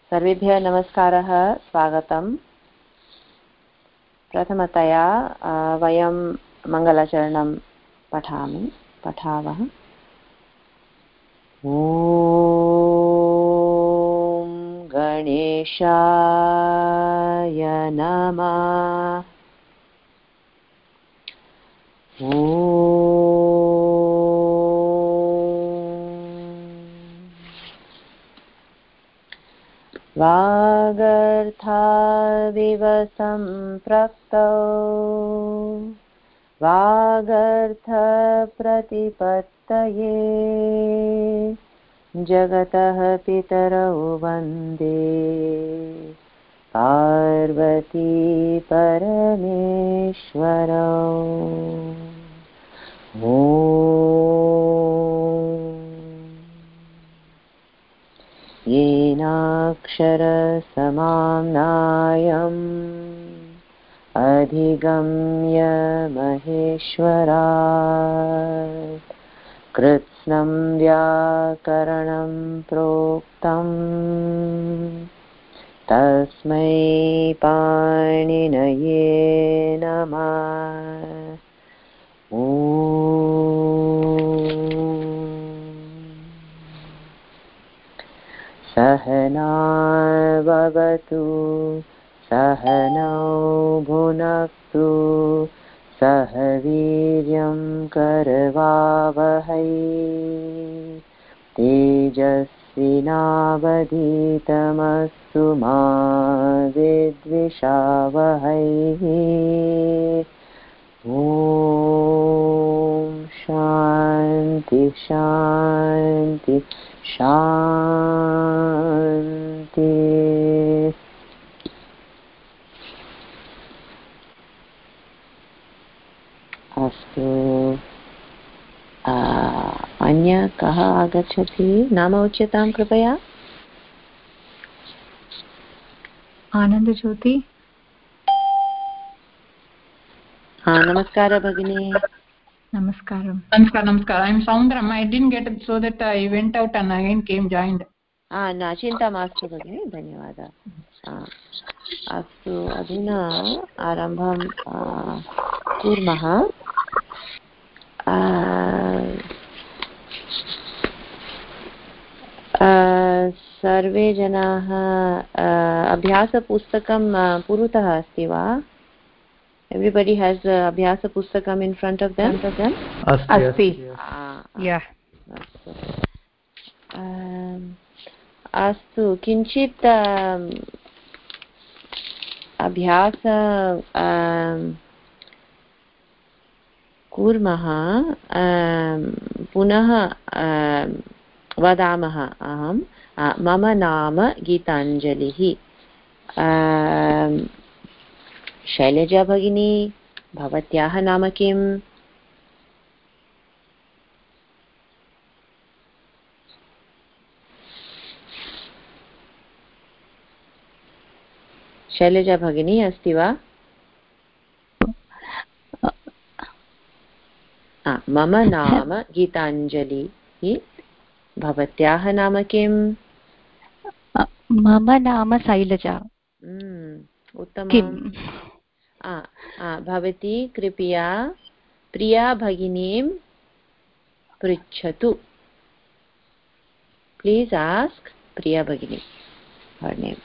सर्वेभ्यः नमस्कारः, स्वागतम्। प्रथमतया वयं मङ्गलाचरणं पठावः। ॐ गणेशाय नमः। वागर्थाविव सम्प्रक्तौ वागर्थप्रतिपत्तये जगतः पितरौ वन्दे पार्वती परमेश्वरौ। ॐ येनाक्षरसमाम्नायम् अधिगम्य महेश्वरात् कृत्स्नं व्याकरणं प्रोक्तम् तस्मै पाणिनये नमः। ॐ सहना भवतु सहनौ भुनक्तु सह वीर्यं करवावहै तेजस्विनावधीतमस्तु मा विद्विषावहै। ॐ शान्ति शान्ति शान्ति। अस्तु, अन्य कः आगच्छति? नाम उच्यतां कृपया। आनन्दज्योति। नमस्कार भगिनी। Namaskaram. Namaskar. I'm Soundram. I didn't get it, so that I went out and again came joined. न चिन्ता मास्तु भगिनी, धन्यवादः। अस्तु, अधुना आरम्भं कुर्मः। सर्वे जनाः अभ्यासपुस्तकं पुरतः अस्ति वा? Everybody has abhyasa pustakam in front of them. Asti. Yeah. अस्तु, किञ्चित् अभ्यास कुर्मः। पुनः वदामः। अहं मम नाम गीताञ्जलिः। शैलजा भगिनी, भवत्याः नाम किम्? शैलजा भगिनी अस्ति वा? मम नाम गीताञ्जलिः। भवत्याः नाम किम्? मम नाम शैलजा। उत्तमम्। भवती कृपया प्रिया भगिनीं पृच्छतु। प्लीज आस्क प्रिया भगिनी हर नेम।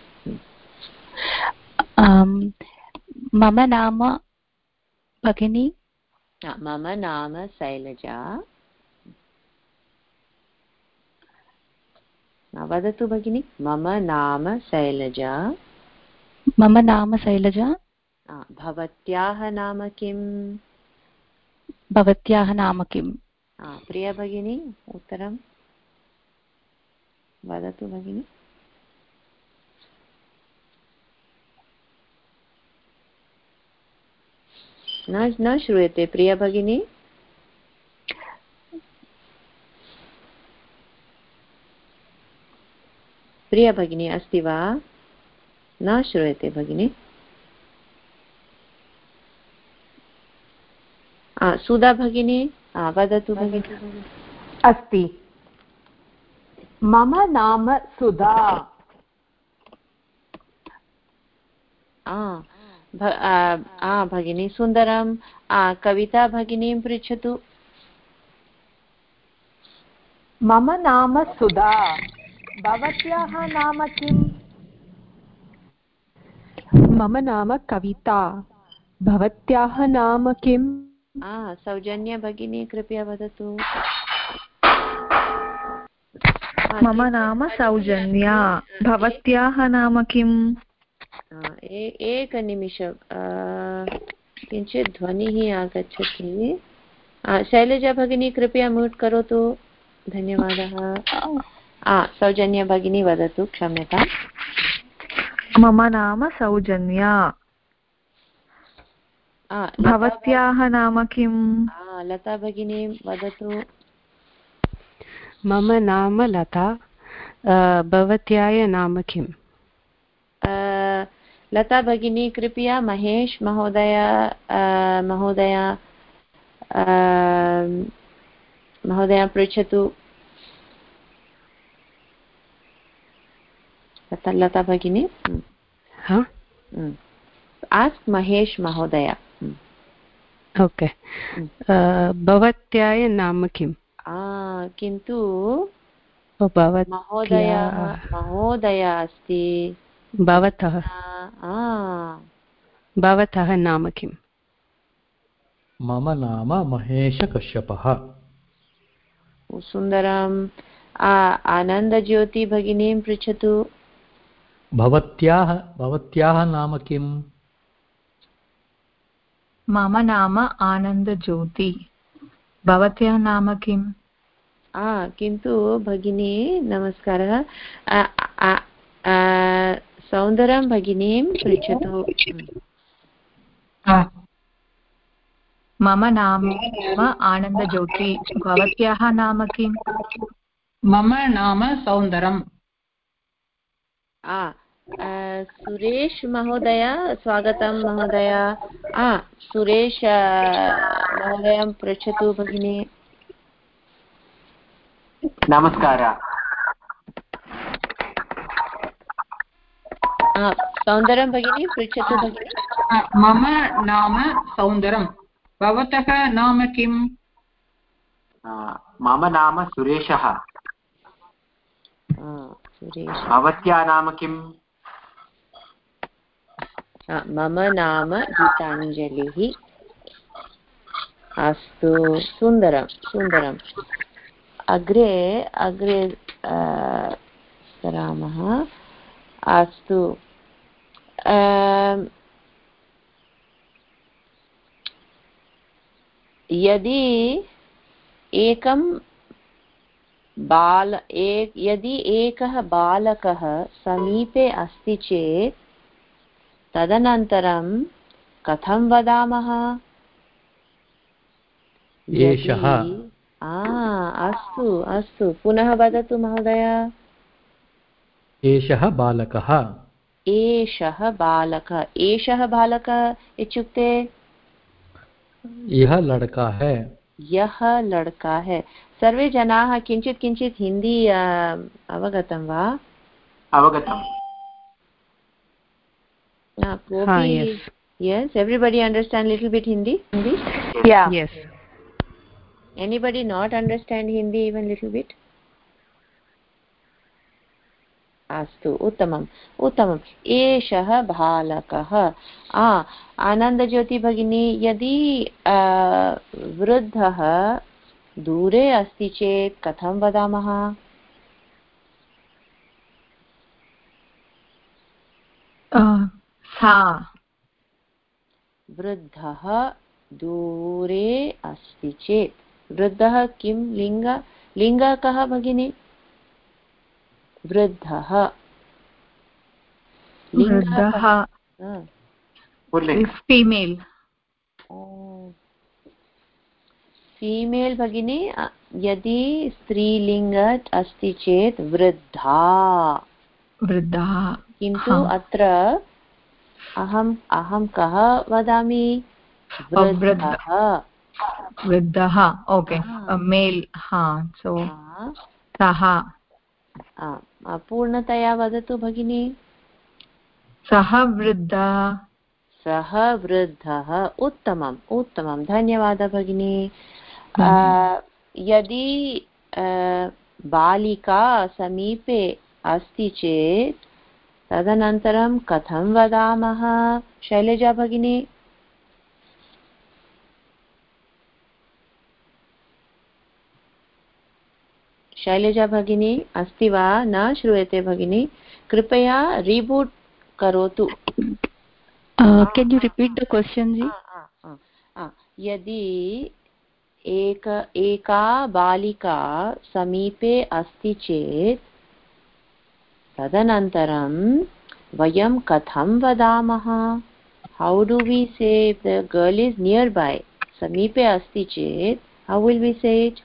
मम नाम भगिनी। मम नाम शैलजा। वदतु भगिनी। मम नाम शैलजा। मम नाम शैलजा। भवत्याः नाम किम्? भवत्याः नाम किम्? प्रिया भगिनी, उत्तरं वदतु भगिनी। न श्रूयते प्रिया भगिनी। प्रिया भगिनी अस्ति वा? न श्रूयते भगिनी। सुधा भगिनी वदतु भगिनी। अस्ति। मम नाम सुधा। भगिनी सुन्दरं। कविता भगिनीं पृच्छतु। मम नाम सुधा, भवत्याः नाम किम्? मम नाम कविता, भवत्याः नाम किम्? सौजन्या भगिनी कृपया वदतु। मम नाम सौजन्या, भवत्याः नाम किम्? एकनिमिषं, किञ्चित् ध्वनिः आगच्छति। शैलजा भगिनी कृपया म्यूट् करोतु। धन्यवादः। सौजन्या भगिनी वदतु, क्षम्यताम्। मम नाम सौजन्या, भवत्याः नाम किम्? लता भगिनी वदतु। मम नाम लता, भवत्याः नाम किम्? लता भगिनी कृपया महेश महोदय पृच्छतु। लता भगिनी आस्क् महेश महोदय। ओके, भवत्याः नाम किम्? किन्तु महोदय अस्ति। भवतः नाम किम्? मम नाम महेश कश्यपः। सुन्दरम्। आनन्दज्योति भगिनीं पृच्छतु। भवत्याः नाम किम्? मम नाम आनन्दज्योति, भवत्याः नाम किम्? किन्तु भगिनी नमस्कारः, सौन्दरं भगिनीं पृच्छतु। मम नाम आनन्दज्योति, भवत्याः नाम किम्? मम नाम सौन्दरम्। सुरेश महोदय स्वागतं महोदय। सुरेश महोदयं पृच्छतु भगिनी। नमस्कारः। सौन्दरं भगिनी पृच्छतु भगिनी। मम नाम सौन्दरं, भवतः नाम किम्? मम नाम सुरेशः, भवत्याः नाम किम्? मम नाम गीताञ्जलिः। अस्तु, सुन्दरं सुन्दरम्। अग्रे सरामः। अस्तु, यदि एकः बालकः समीपे अस्ति चेत् तदनन्तरं कथं वदामः? एषः। अस्तु, पुनः वदतु महोदय। एषः बालकः। एषः बालकः इत्युक्ते यह लड़का है। यः लड़का है। सर्वे जनाः किञ्चित् हिन्दी अवगतं वा? अवगतम्। Yes, everybody understand little bit Hindi? Yeah. Yes. Anybody not understand Hindi even little bit? अस्तु, उत्तमम्। एषः बालकः। आनन्दज्योति भगिनी, यदि वृद्धः दूरे अस्ति चेत् कथं वदामः? वृद्धः दूरे अस्ति चेत्, वृद्धः किं लिङ्ग कः भगिनी? वृद्धः फीमेल। फीमेल भगिनी। यदि स्त्रीलिङ्ग अस्ति चेत् वृद्धा। किन्तु अत्र अहं कः वदामि? वृद्धः। Okay, mail. सो सः। पूर्णतया वदतु भगिनी। सः वृद्धः सः वृद्धः उत्तमम् उत्तमं धन्यवादः भगिनी यदि बालिका समीपे अस्ति चेत् तदनन्तरं कथं वदामः शैलजा भगिनी शैलजा भगिनी अस्ति वा न श्रूयते भगिनी कृपया रीबूट करोतु can you repeat the question ji यदि एका बालिका समीपे अस्ति चेत् तदनन्तरं वयं कथं वदामः how do we say if the girl is nearby समीपे अस्ति चेत् how will we say it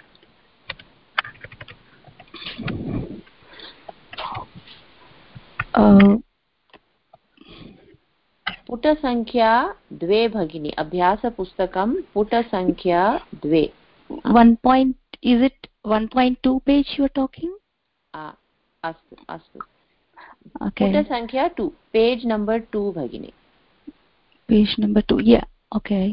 पुटसंख्या 2 भगिनी अभ्यासपुस्तकं पुटसंख्या 2 1 point is it 1.2 page you are talking अस्तु अस्तु okay पुटसंख्या 2 page number 2 भगिनी page number 2 yeah okay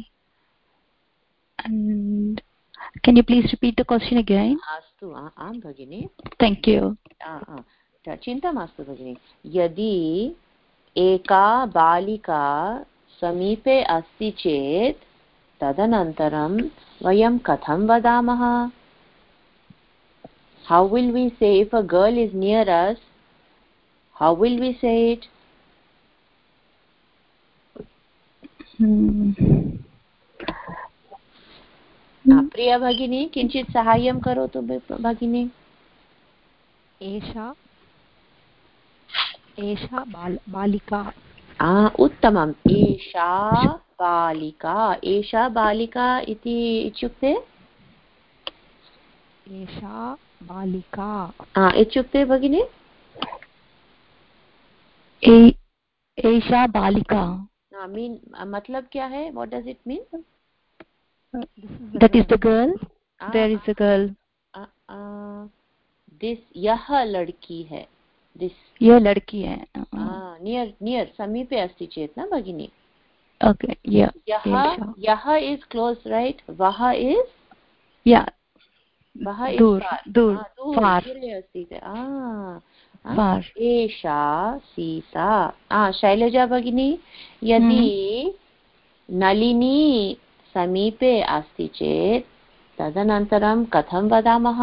and can you please repeat the question again अस्तु आं भगिनी thank you चिन्ता मास्तु भगिनी यदि एका बालिका समीपे अस्ति चेत् तदनन्तरं वयं कथं वदामः how will we say if a girl is near us how will we say it प्रिया भगिनी किञ्चित् साहाय्यं करोतु भगिनी एषा बालिका उत्तमम् एषा बालिका इति इत्युक्ते एषा बालिका इत्युक्ते भगिनी एषा बालिका मीन मतलब क्या है what does it mean that is the girl there is a girl this यह लड़की है this यह लड़की है नियर समीपे अस्ति चेत् न भगिनी okay yeah यह is close right वह is yeah वह दूर far अस्ति far एषा सीता शैलजा भगिनी यदि नलिनी समीपे अस्ति चेत् तदनन्तरं कथं वदामः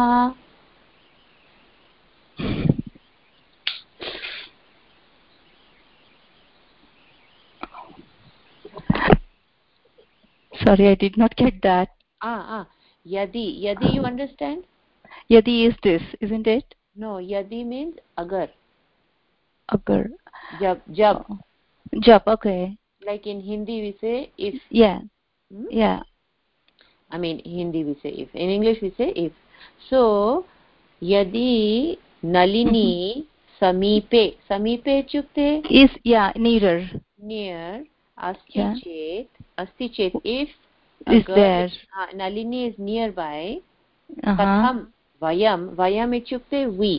sorry I did not get that yadi you understand yadi is this isn't it no yadi means agar jab okay like in Hindi we say if yeah I mean Hindi we say if in English we say if so yadi nalini समीपे इत्युक्ते is near अस्ति चेत् if is there nalini is nearby katham vayam इत्युक्ते we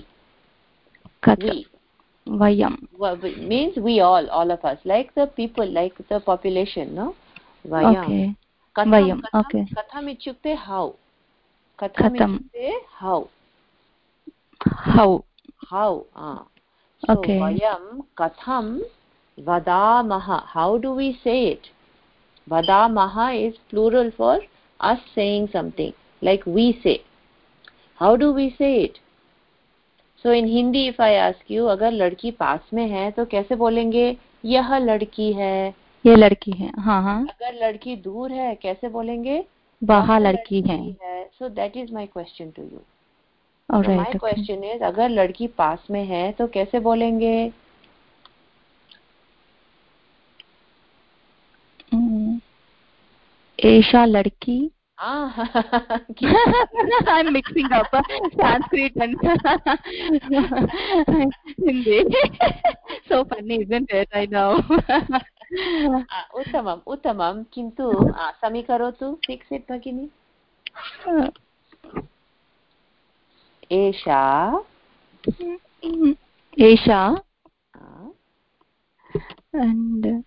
vayam means we all of us like the people like the population no vayam okay katham okay katham इत्युक्ते how katham इत्युक्ते how so okay vayam katham vadamah how do we say it vadamah is plural for us saying something like we say how do we say it so in Hindi if I ask you अगर लड़की पास में है तो कैसे बोलेंगे यह लड़की है हाँ अगर लड़की दूर है कैसे बोलेंगे वह लड़की है so that is my question to you all right my question is अगर लड़की पास में है तो कैसे बोलेंगे एषा लड़की I'm mixing up Sanskrit and Hindi so funny isn't it I know उत्तमं किन्तु समीकरोतु fix it भगिनी एषा and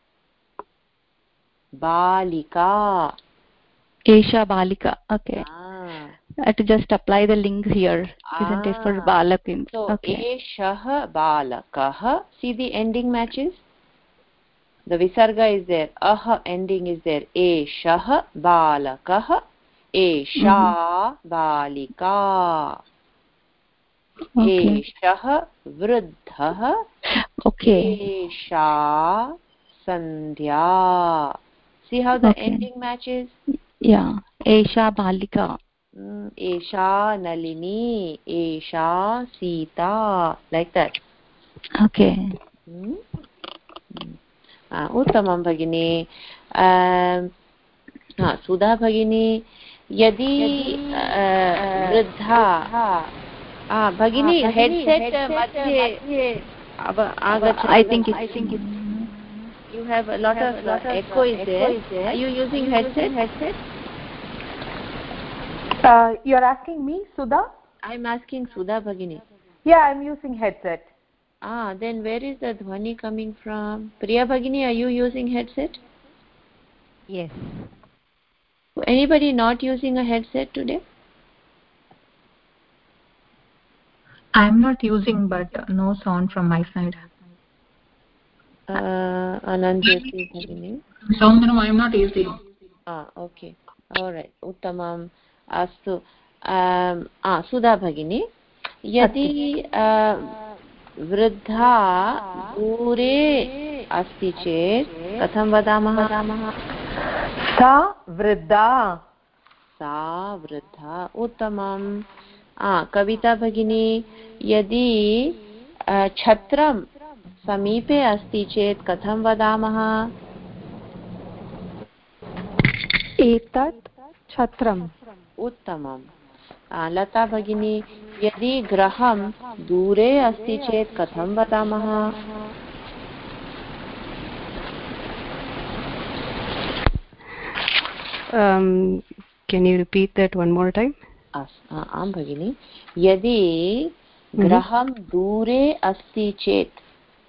balika. Esha balika. Okay. I have to just apply the link here, isn't it, for balakins? So okay. Eshah balakah. See the ending matches. The visarga is there. Ending is there. Eshah balakah. Esha balika. Okay. Eshah vruddhah. Okay. Esha sandhya. See how the ending matches? Yeah. Esha balika. Esha nalini. Esha sita. Like that. Okay. उत्तमं भगिनी. सुधा भगिनी, यदि वृद्धा भगिनी headset मध्ये आगच्छति. I think you have a lot of echo is there. Are you using headset? You are asking me, Sudha? I am asking Sudha Bhagini. Yeah, I am using headset. Then where is the dhwani coming from? Priya Bhagini, are you using headset? Yes. Anybody not using a headset today? I am not using, but no sound from my side. Anandjyoti Bhagini. Soundram, I am not using. Okay. All right. Uttamam. Astu. Sudha Bhagini. Yadi वृद्धा दूरे अस्ति चेत् कथं वदामः? सा वृद्धा. उत्तमं. कविता भगिनी, यदि छत्रं समीपे अस्ति चेत् कथं वदामः? एतत् छत्रम्. उत्तमं. लता भगिनी, यदि गृहं दूरे अस्ति चेत् कथं वदामः? Can you repeat that one more time? आं भगिनी, यदि गृहं दूरे अस्ति चेत्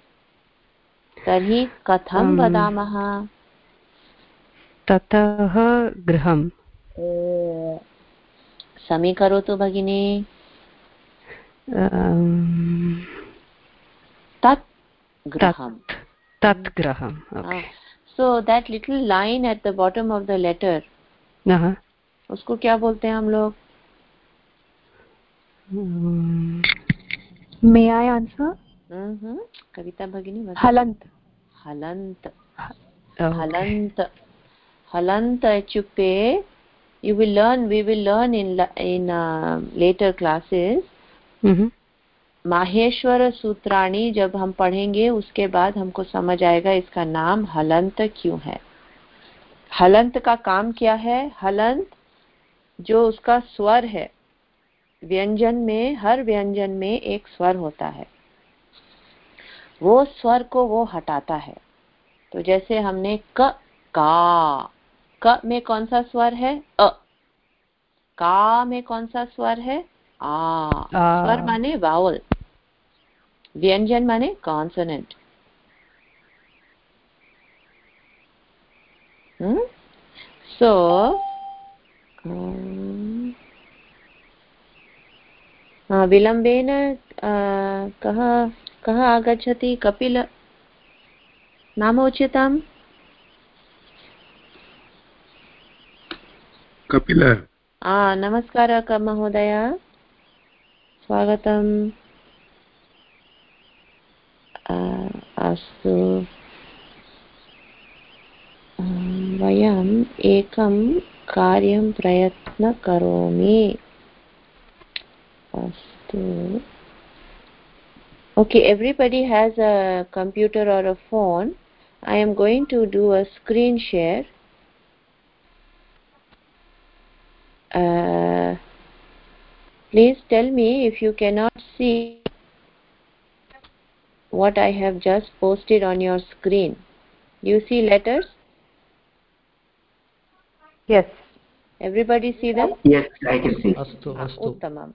तर्हि कथं वदामः? ततः गृहं. समीकरोतु भगिनी. तत् गृहं. So that little line at the bottom of the letter, उसको क्या बोलते हैं हम लोग? May I answer? कविता भगिनी. हलन्त. हलन्त इत्युक्ते we will learn in later classes. Maheshwar सूत्राणि जब हम पढ़ेंगे उसके बाद हमको समझ आएगा इसका नाम हलंत क्यों है. हलंत का काम क्या है? हलंत जो उसका स्वर है, व्यंजन में, हर व्यंजन में एक स्वर होता है, वो स्वर को वो हटाता है. तो जैसे हमने क में कौन सा स्वर है? अ. का में कौन सा स्वर है? आ. स्वर माने वावल, व्यंजन माने कॉन्सोनेंट. सो विलम्बेन कः आगच्छति? कपिल नाम उच्यताम्. कपिल. नमस्कारः महोदय, स्वागतम्. अस्तु, वयम् एकं कार्यं प्रयत्न करोमि. अस्तु. Okay, everybody has a computer or a phone. I am going to do a screen share. Please tell me if you cannot see what I have just posted on your screen. Do you see letters? Yes. Everybody see them? Yes, I can see. Uttamam.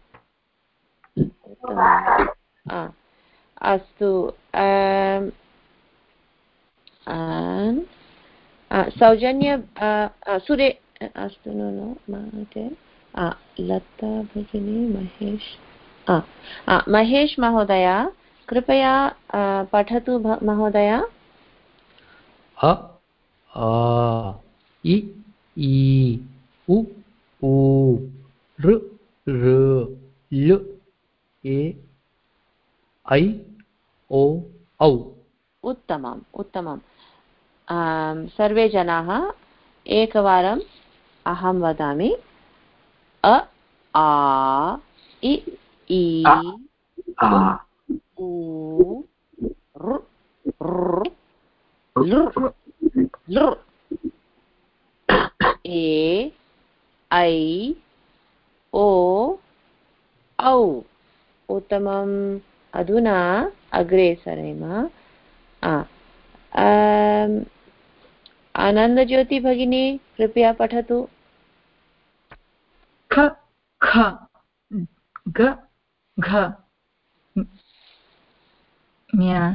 Astu. and सौजन्य सुरे अस्तु no okay लता भगिनी महेश महेश महोदय कृपया पठतु महोदय। अ आ इ ई उ ऊ ऋ ऋ ल ए ऐ ओ औ। उत्तमम् उत्तमम्। सर्वे जनाः एकवारम् अहं वदामि अ आ इ ई उ ऋ ऋ लृ लृ ए ऐ ओ औ। उत्तमम्। अधुना अग्रे सरेम। आनन्दज्योति भगिनी कृपया पठतु। ख ख ग घ ङ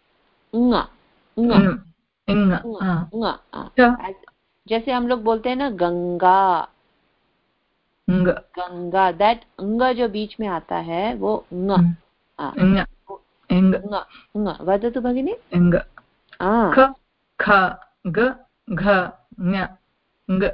जैसे हम लोग बोलते हैं ना गंगा, गंगा, दैट अंग जो बीच में आता है वो वदतु भगिनी। ख ख ग घ ङ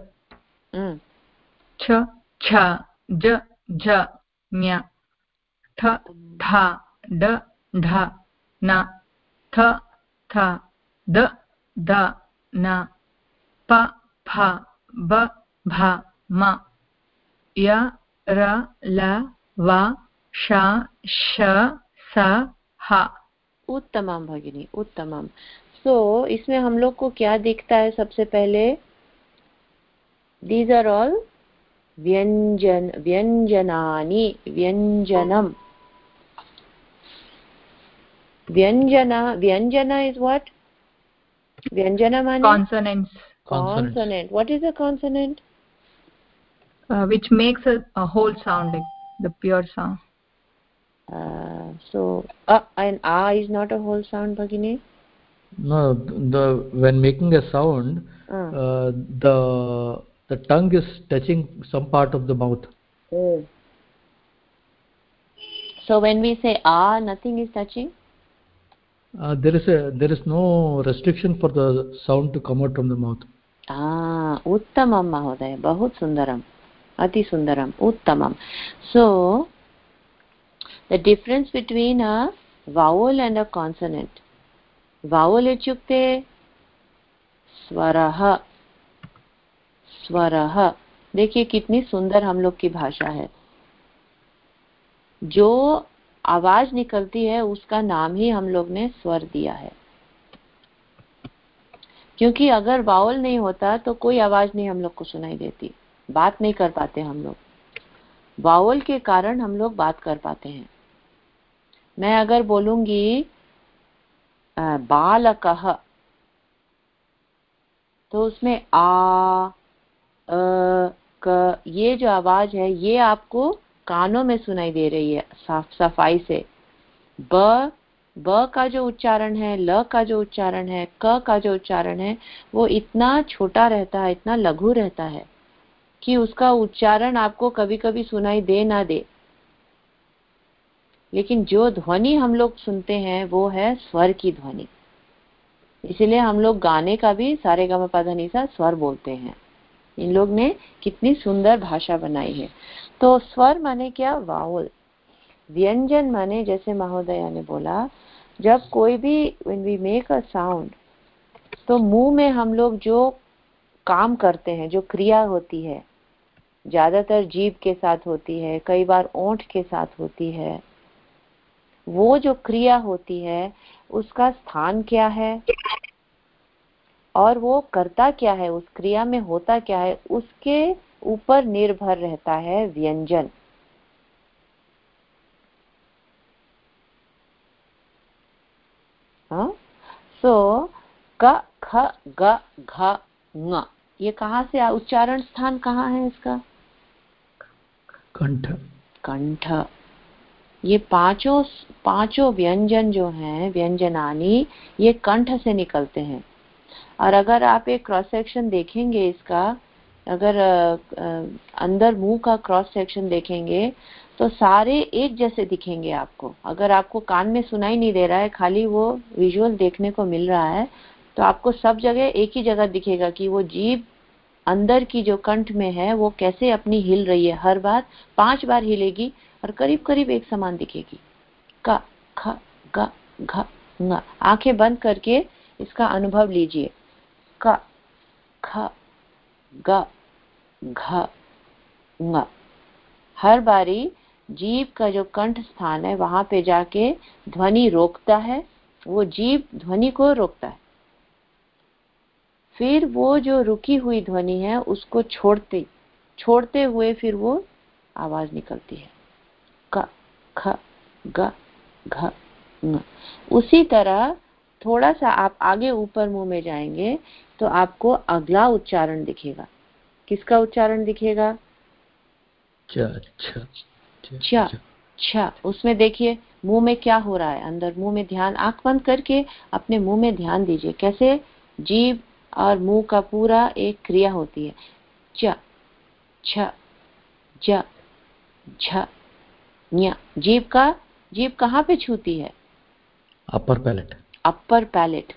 छ छ ज झ ञ ठ ठ ड ढ न थ थ द ध न प फ ब भ म य र ल व श श स ह। उत्तमम भगिनी उत्तमम। सो इसमें हम लोग को क्या दिखता है? सबसे पहले दीज आर ऑल व्यंजन, व्यंजनानि, व्यंजनम। व्यंजना, व्यंजना is what? व्यंजना माने consonants. Consonant. What is a consonant? Which makes a whole sound, like the pure sound. So and is not a whole sound, Bhagini? No, when making a sound, the tongue is touching some part of the mouth. So when we say nothing is touching? There is no restriction for the sound to come out from the mouth. Uttamam Mahoday, bahut sundaram, ati sundaram, uttamam. So the difference between a vowel and a consonant. Vowel ityukte स्वरः, स्वरः। देखिए कितनी सुंदर हम लोग की भाषा है। जो आवाज निकलती है उसका नाम ही हम लोग ने स्वर दिया है, क्योंकि अगर वावल नहीं होता तो कोई आवाज नहीं हम लोग को सुनाई देती, बात नहीं कर पाते हम लोग। वावल के कारण हम लोग बात कर पाते हैं। मैं अगर बोलूंगी बालकः, तो उसमें क, ये जो आवाज है ये आपको कानों में सुनाई दे रही है साफ सफाई से। ब का जो उच्चारण है, ल का जो उच्चारण है, क का जो उच्चारण है, वो इतना छोटा रहता है, इतना लघु रहता है कि उसका उच्चारण आपको कभी कभी सुनाई दे ना दे, लेकिन जो ध्वनि हम लोग सुनते हैं वो है स्वर की ध्वनि। इसलिए हम लोग गाने का भी सारेगामापाधानीसा स्वर बोलते हैं। इन लोग ने कितनी सुंदर भाषा बनाई है। तो स्वर माने क्या? वावल। व्यंजन माने जैसे महोदया ने बोला, जब कोई भी when we make a sound, तो मुंह में हम लोग जो काम करते हैं, जो क्रिया होती है, ज्यादातर जीभ के साथ होती है, कई बार ओंठ के साथ होती है, वो जो क्रिया होती है उसका स्थान क्या है और वो करता क्या है, उस क्रिया में होता क्या है, उसके ऊपर निर्भर रहता है व्यंजन। सो क ख ग घ ङ, ये कहाँ से उच्चारण स्थान कहाँ है इसका? कंठ। कंठ। ये पांचों व्यंजन जो हैं, व्यंजनानी, ये कंठ से निकलते हैं। और अगर आप एक क्रॉस सेक्शन देखेंगे इसका, अगर अंदर मुंह का क्रॉस सेक्शन देखेंगे तो सारे एक जैसे दिखेंगे आपको। अगर आपको कान में सुनाई नहीं दे रहा है, खाली वो विजुअल देखने को मिल रहा है, तो आपको सब जगह एक ही जगह दिखेगा कि वो जीभ अंदर की जो कंठ में है वो कैसे अपनी हिल रही है। हर बार 5 बार हिलेगी और करीब करीब एक समान दिखेगी। क ख ग घ ङ। आंखें बंद करके इसका अनुभव लीजिए। क ख ग घ ङ। हर बारी जीभ का जो कंठ स्थान है वहां पे जाके ध्वनि रोकता है, वो जीभ ध्वनि को रोकता है। फिर वो जो रुकी हुई ध्वनि है उसको छोड़ते हुए फिर वो आवाज निकलती है। क ख ग घ ङ। उसी तरह थोड़ा सा आप आगे ऊपर मुंह में जाएंगे तो आपको अगला उच्चारण दिखेगा। किसका उच्चारण दिखेगा? छ छ। उसमें देखिए मुंह में क्या हो रहा है, अंदर मुंह में ध्यान, आंख बंद करके अपने मुंह में ध्यान दीजिए कैसे जीभ और मुंह का पूरा एक क्रिया होती है। च छ ज झ ञ। जीभ कहाँ पे छूती है? Upper palate. Upper palate.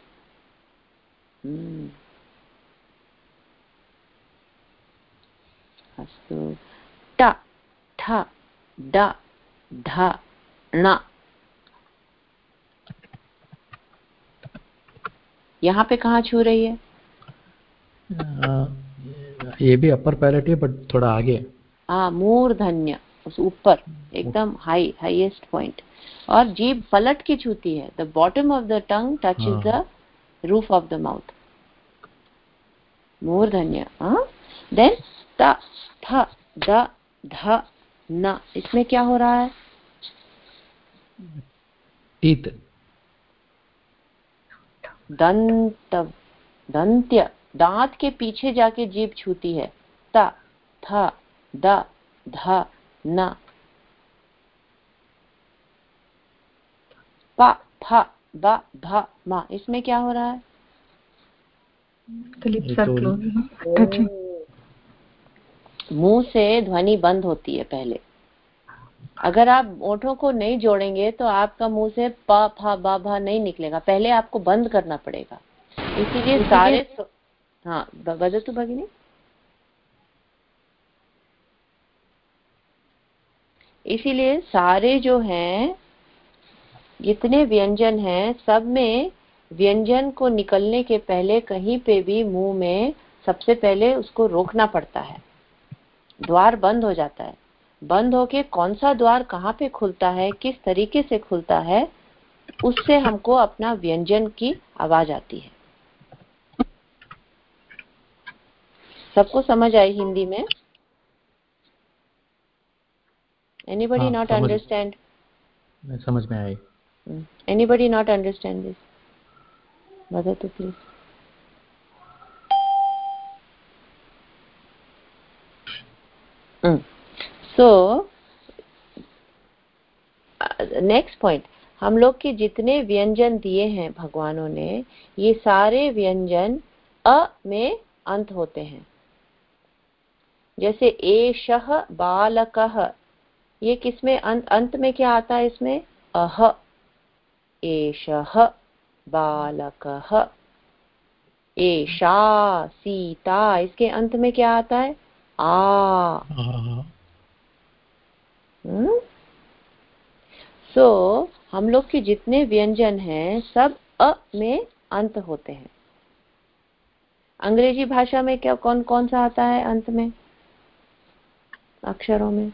अस्तु। ट ठ ड ढ ण। यहाँ पे कहाँ छू रही है? ये भी अपर पैलेट है बट थोड़ा आगे। हाँ, मूर्धन्य, उस ऊपर एकदम हाईएस्ट पॉइंट। और जीभ पलट के छूती है। The bottom of the tongue touches the roof of the mouth. मूर्धन्य। देन त थ द ध न। इसमें क्या हो रहा है? टीथ। दंत्य, दांत के पीछे जाके जीभ छूती है। त थ द ध न। प फ ब भ म। इसमें क्या हो रहा है? The lips are closing, touching. मुंह से ध्वनि बंद होती है पहले। अगर आप ओठों को नहीं जोड़ेंगे तो आपका मुंह से प फ ब भ नहीं निकलेगा, पहले आपको बंद करना पड़ेगा। इसीलिए सारे वदतु भगिनी। इसीलिए सारे जो हैं, जितने व्यंजन हैं, सब में व्यंजन को निकलने के पहले कहीं पे भी मुंह में सबसे पहले उसको रोकना पड़ता है। द्वार बंद हो जाता है। बंद होके कौन सा द्वार कहाँ पे खुलता है, किस तरीके से खुलता है, उससे हमको अपना व्यंजन की आवाज आती है। सबको समझ आई हिंदी में? Anybody not understand? समझ में आई। Anybody not understand this? वदतु प्लीज। सो नेक्स्ट पॉइंट, हम लोग के जितने व्यंजन दिए हैं भगवानों ने, ये सारे व्यंजन अ में अंत होते हैं। जैसे एषः बालकः, ये किसमें अंत में क्या आता है? इसमें अह। एषः बालकः। एषा सीता, इसके अंत में क्या आता है? आ। सो हम लोग के जितने व्यंजन हैं सब अ में अंत होते हैं। अंग्रेजी भाषा में क्या कौन कौन सा आता है अंत में अक्षरों में?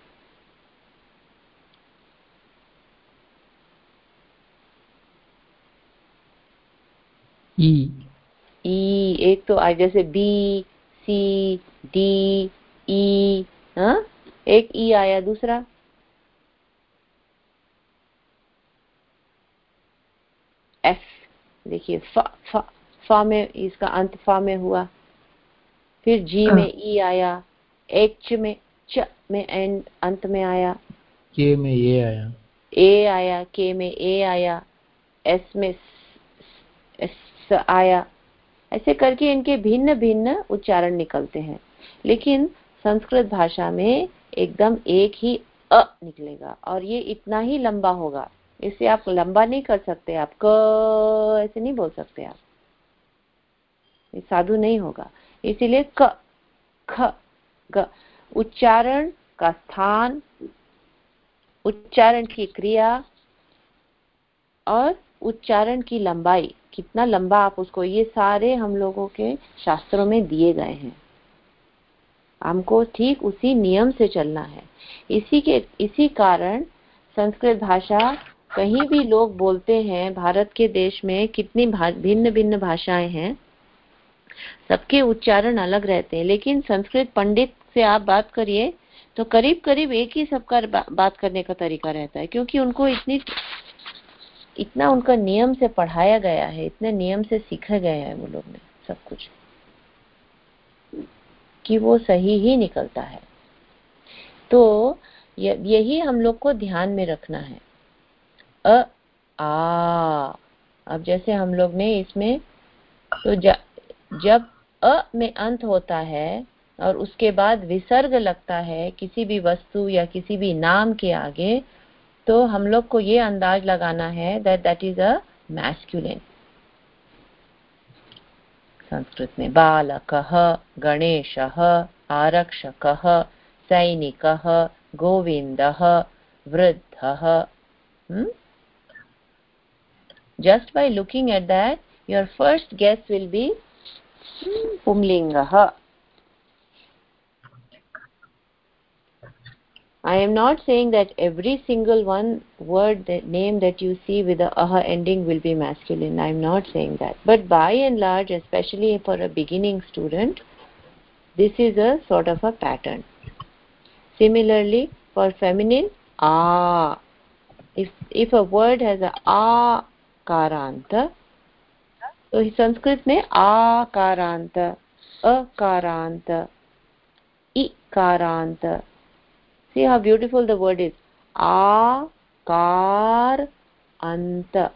ई। एक तो जैसे बी, सी, डी, ई। एक ई आया। दूसरा एफ। देखिए फ में, इसका अंत फ में हुआ। फिर जी में ई आया। एच में, च में अंत में आया। के में ए आया। ए आया। के में ए आया। एस में एस आया। ऐसे करके इनके भिन्न भिन्न उच्चारण निकलते हैं, लेकिन संस्कृत भाषा में एकदम एक ही अ निकलेगा और ये इतना ही लंबा होगा। इसे आप लंबा नहीं कर सकते, आप क ऐसे नहीं बोल सकते, आप ये साधु नहीं होगा। इसीलिए क ख ग उच्चारण का स्थान, उच्चारण की क्रिया और उच्चारण की लंबाई, कितना लंबा आप उसको, ये सारे हम लोगों के शास्त्रों में दिए गए हैं। हमको ठीक उसी नियम से चलना है। इसी कारण संस्कृत भाषा कहीं भी लोग बोलते हैं, भारत के देश में कितनी भिन्न भिन्न भाषाएं हैं, सबके उच्चारण अलग रहते हैं, लेकिन संस्कृत पंडित से आप बात करिए तो करीब करीब एक ही सबका बात करने का तरीका रहता है, क्योंकि उनको इतना उनका नियम से पढ़ाया गया है, इतने नियम से सीखा गया है वो लोग ने सब कुछ, कि वो सही ही निकलता है। तो यही हम लोग को ध्यान में रखना है। अ आ, अब जैसे हम लोग ने इसमें तो जब अ में अंत होता है और उसके बाद विसर्ग लगता है किसी भी वस्तु या किसी भी नाम के आगे, तो हम लोग को ये अंदाज लगाना है that is a masculine. Sanskrit में बालकः, गणेशः, आरक्षकः, सैनिकः, गोविन्दः, वृद्धः। Just by looking at that, your first guess will be Pumlingah. I am not saying that every single one word, name that you see with the aha ending will be masculine. I am not saying that. But by and large, especially for a beginning student, this is a sort of a pattern. Similarly, for feminine, a. If a word has a a karanta, so Sanskrit mein a karanta, a karanta, I karanta. See how beautiful the word is. A kar anta.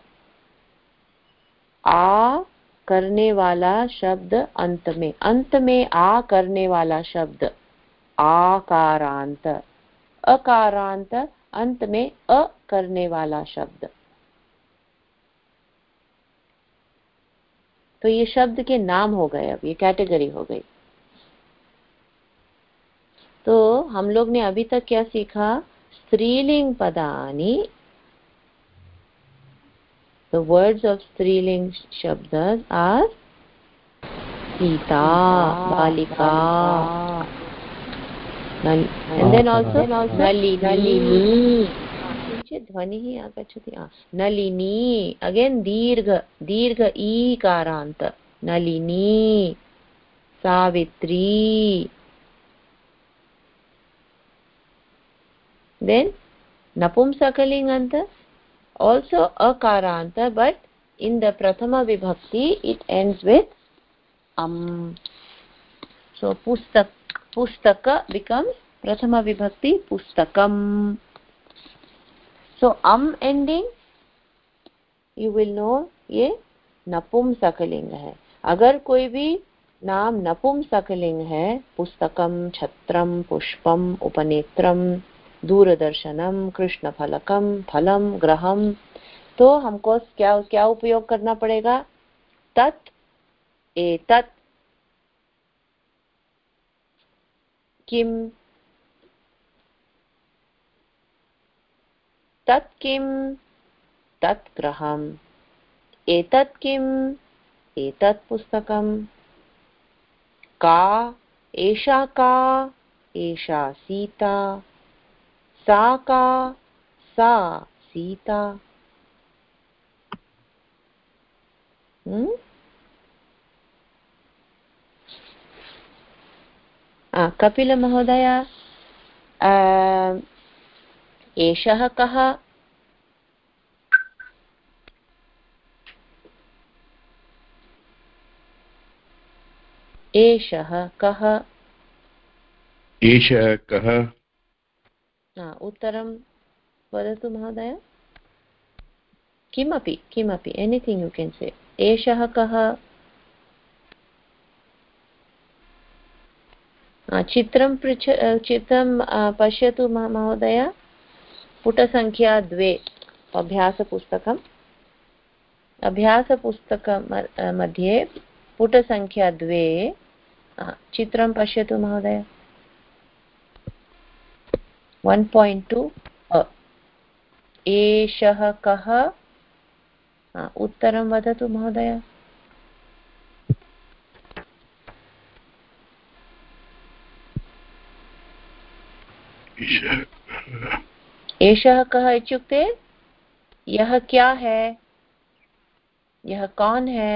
आ करने वाला शब्द अंत में आ करने वाला शब्द आकारांत, अकारांत अंत में अ करने वाला शब्द। तो ये शब्द के नाम हो गए, अब ये कैटेगरी हो गई। तो हम लोग ने अभी तक क्या सीखा? स्त्रीलिंग पदानि, the words of striling shabdas are Sita, Balika, and then also Nalini. ध्वनि ही आगच्छति, नलिनी, again दीर्घ ईकारांत, Nalini, Savitri. Then napumsakalinganta, also akaranta, but in the prathama vibhakti it ends with so pustaka becomes prathama vibhakti pustakam. So ending you will know ये नपुंसकलिंग है। अगर कोई भी नाम नपुंसकलिंग है, पुस्तकम, छत्रम, पुष्पम, उपनेत्रम, दूरदर्शनम, कृष्णफलकम, फलम, ग्रहम, तो हमको क्या उपयोग करना पड़ेगा? तत्, एतत्, किम, तत् किम, तत् ग्रहम, एतत् किम, एतत् पुस्तकम, का, एषा का, एषा सीता, सा का, सा सीता। कपिल महोदय, एषः कः? एषः कः? एषः कः? उत्तरं वदतु महोदय। किमपि एनिथिंग यू कैन से। एषः कः? चित्रं पश्यतु महोदय, पुटसङ्ख्या 2 अभ्यासपुस्तकं मध्ये पुटसङ्ख्या 2 चित्रं पश्यतु महोदय। 1.2 एषः कः? उत्तरं वदतु महोदय। एषः कः इत्युक्ते यह क्या है, यह कौन है,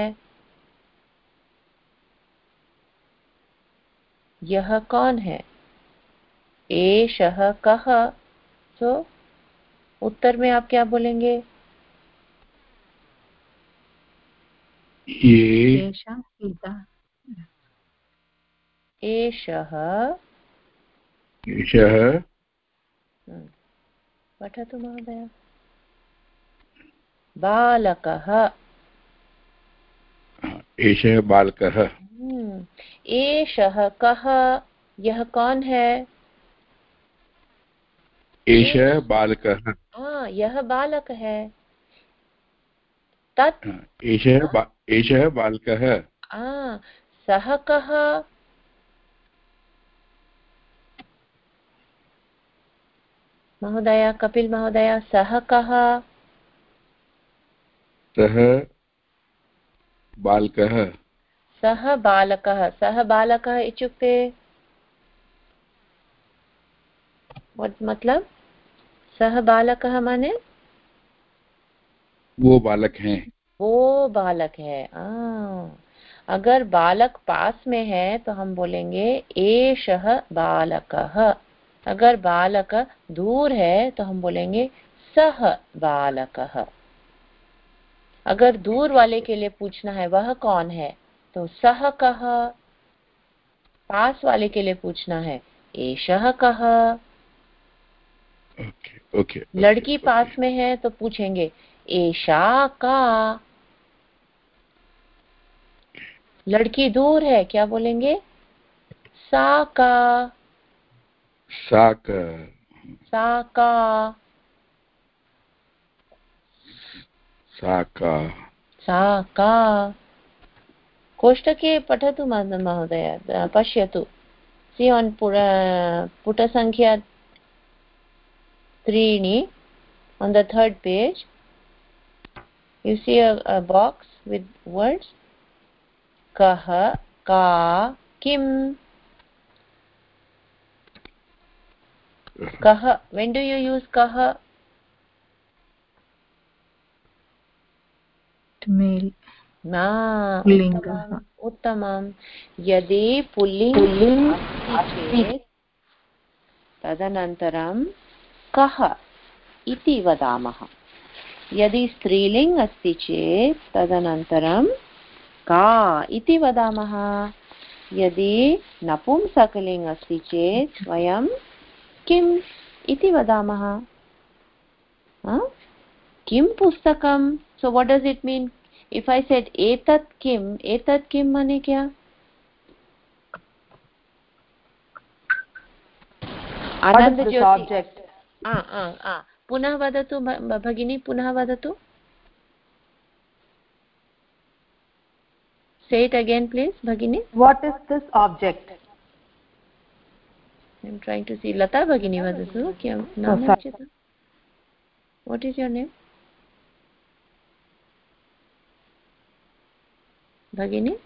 यह कौन है? एषः कः। तो उत्तर में आप क्या बोलेंगे? एषः पठतु महोदय। बालकः। एषः बालकः। एषः कः, यह कौन है? एषः बालकः। यह बालक है। तत् एषः बालकः। सः कः? महोदय, कपिल महोदय, सः कः? सः बालकः। सः बालकः। सः बालकः इत्युक्ते मतलब सः बालकः माने वो बालक हैं। वो बालक है। अगर बालक पास में है तो हम बोलेंगे एषः बालकः। अगर बालक दूर है तो हम बोलेंगे सः बालकः। अगर दूर वाले के लिए पूछना है वह कौन है तो सः कः। पास वाले के लिए पूछना है एषः कः। लड़की पास में है तो पूछेंगे एषा का। लड़की दूर है क्या बोलेंगे? सा का। सा का। सा का। सा का। सा का। कोष्टके पठतु महोदय, पश्यतु। सी ऑन पुटसङ्ख्या 3 on the 3rd page you see a box with words kah, ka, kim. Kah, when do you use kah? To male. उत्तमं। यदि पुल्लिङ्ग अस्ति चेत् तदनन्तरं कः इति वदामः। यदि स्त्रीलिङ्ग अस्ति चेत् तदनन्तरं का इति वदामः। यदि नपुंसकलिङ्ग अस्ति चेत् वयं किम् इति वदामः। किं पुस्तकं? So what does it mean? If I said etat kim माने क्या? आनंद ज्योति। पुनः वदतु भगिनी, पुनः वदतु। Say it again please भगिनी। What is this object? I'm trying to see. Lata भगिनी वदतु। क्या नाम उच्यते? What is your name? भगिनी?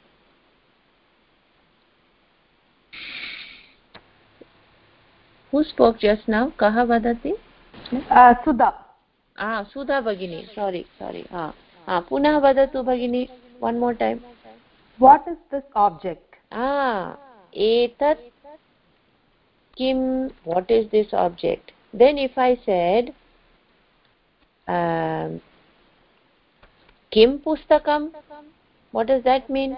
Who spoke just now? कः वदति? Sudha. Sudha भगिनी. Sorry. पुनः वदतु भगिनी. One more time. What is this object? एतत् किं? What is this object? Then if I said किं पुस्तकं, what does that mean?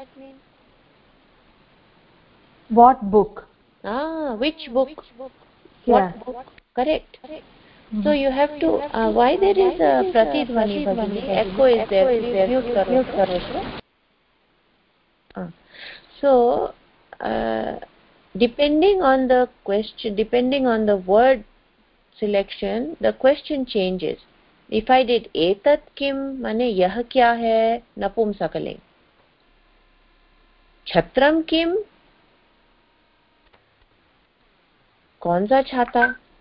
What book? Which book? Yeah. What book? Correct. So you have to why there is a pratidhvani bhagini? Echo is there. Please mute karo. So depending on the question, depending on the word selection, the question changes. If I did etat kim, mane yah kya hai, napumsakaling. छत्रम किम, कौन सा छाता.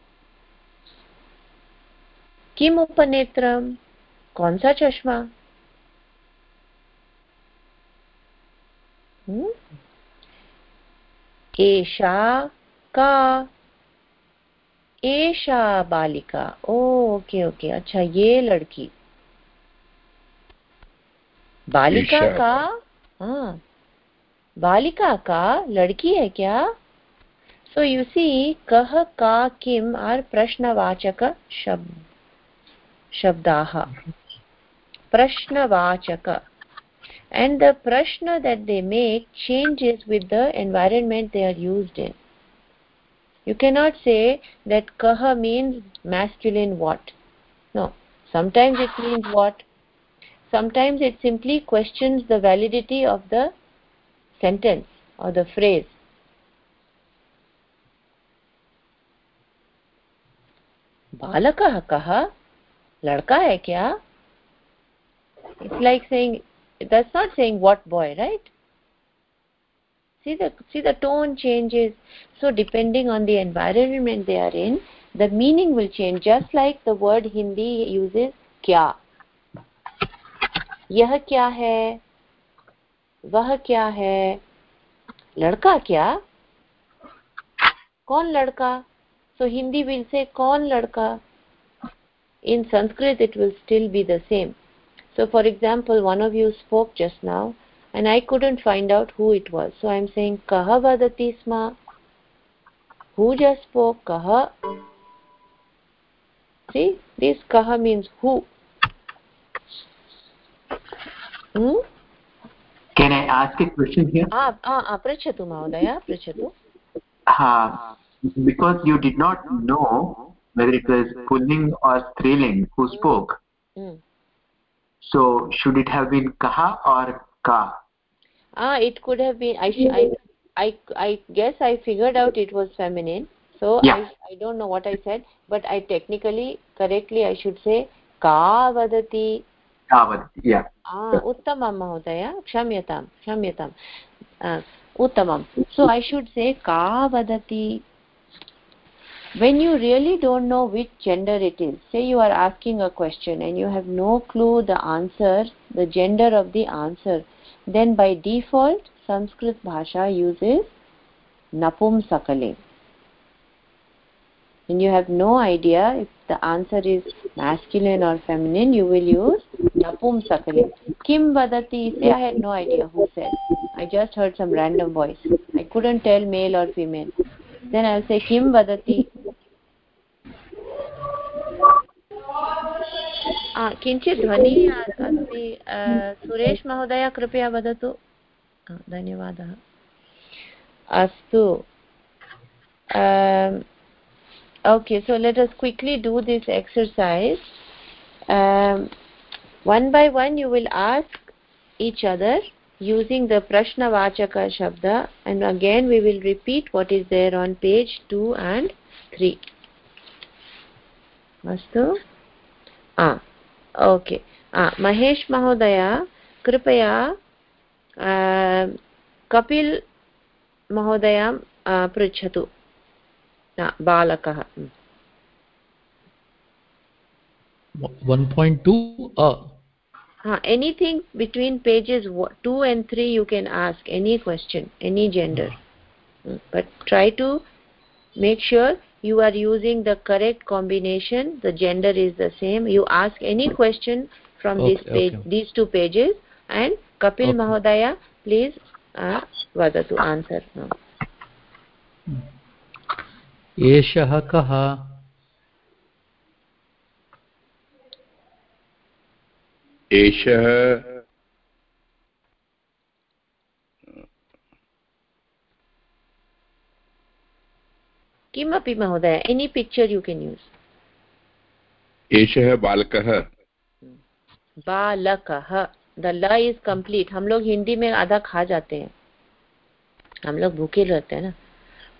किम उपनेत्रम, कौन सा चश्मा. एषा का, एषा बालिका. ओके ओके, अच्छा ये लड़की. बालिका का, हाँ बालिका का लड़की है क्या. सो यू सी कह का किम आर प्रश्नवाचक शब्दाः. प्रश्नवाचक, and the prashna that they make changes with the environment they are used in. You cannot say that kah means masculine what. No, sometimes it means what. Sometimes it simply questions the validity of the sentence or the phrase. बालकः कः, लड़का है क्या. It's like saying, that's not saying what boy, right? See the tone changes. So depending on the environment they are in, the meaning will change. Just like the word Hindi uses kya. यह क्या है, वह क्या है, लड़का क्या, कौन लड़का. So Hindi will say कौन लड़का. In Sanskrit it will still be the same. So for example, one of you spoke just now and I couldn't find out who it was. So I am saying kaha vadati sma. Who just spoke? Kaha. See, this kaha means who. Can I ask a question here? Pृच्छतु महोदय, पृच्छतु. Because you did not know whether it was pulling or striling who spoke. So should it have been kaha or ka? It could have been. I guess I figured out it was feminine. So yeah. I don't know what I said, but I technically correctly I should say ka vadati. Ka vadati, yeah. Uttamam mahodaya, kshamyatam. Uttamam. So I should say ka vadati. When you really don't know which gender it is, say you are asking a question and you have no clue the answer, the gender of the answer, then by default Sanskrit Bhasha uses napumsakaling. When you have no idea if the answer is masculine or feminine, you will use napumsakaling. Kim vadati, say I had no idea who said. I just heard some random voice. I couldn't tell male or female. Then I will say Kim vadati. किञ्चित् ध्वनिः अस्ति. सुरेश महोदय कृपया वदतु. धन्यवादः. अस्तु. Okay, so let us quickly do this exercise. One by one you will ask each other using the prashnavachaka shabda, and again we will repeat what is there on page 2 and 3. Astu? Okay. Mahesh Mahodaya, कृपया Kapil Mahodaya पृच्छतु. बालकः. 1.2. Anything between pages 2 and 3 you can ask, any question, any gender, but try to make sure you are using the correct combination, the gender is the same. You ask any question from this page, these 2 pages, and Kapil Mahodaya, please vadatu, answer now. एषः कः? एषः किमपि महोदय, any picture you can use. एषः बालकः. बालकः, the la is complete. हम लोग हिंदी में आधा खा जाते हैं, हम लोग भूखे रहते हैं ना.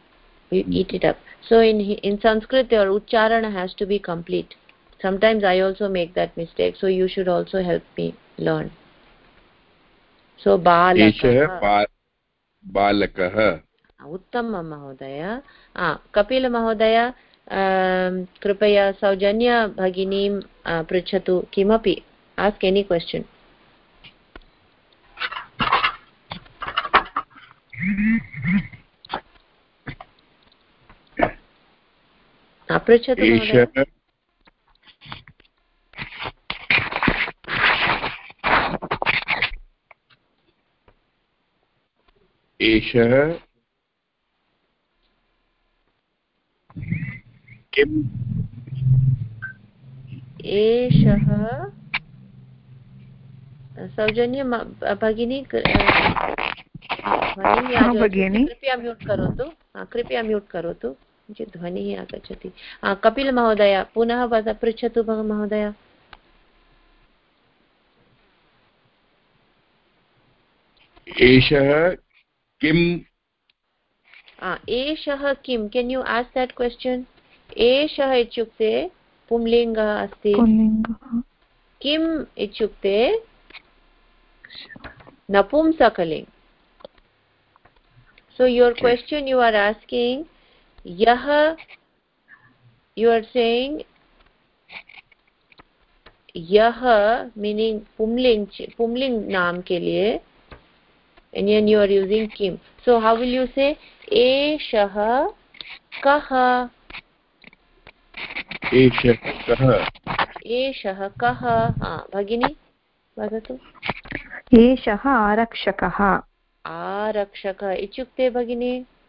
you eat it up. So in Sanskrit your ucharana has to be complete. Sometimes I also make that mistake, so you should also help me learn. So balakah, balakah. उत्तमं महोदय. कपिल महोदय, कृपया सौजन्य भगिनीं पृच्छतु किमपि. Ask any question. पृच्छतु महोदय. एषः किम्? एषः सौजन्य भगिनी कृपया म्यूट् करोतु. कृपया म्यूट् करोतु, किञ्चित् ध्वनिः आगच्छति. कपिल महोदय पुनः पृच्छतु महोदय. एषः किम्? एषः किं? Can you ask that question? एषः इत्युक्ते पुंलिङ्गः अस्ति. किम् इत्युक्ते नपुंसकलिङ्ग्. So your question you are asking, yah, you are saying yah meaning pumling naam ke liye, and then you are using kim. So how will you say eshah kah? एषः कः? एषः कः? भगिनी वदतु. एषः आरक्षकः. आरक्षकः इत्युक्ते भगिनी,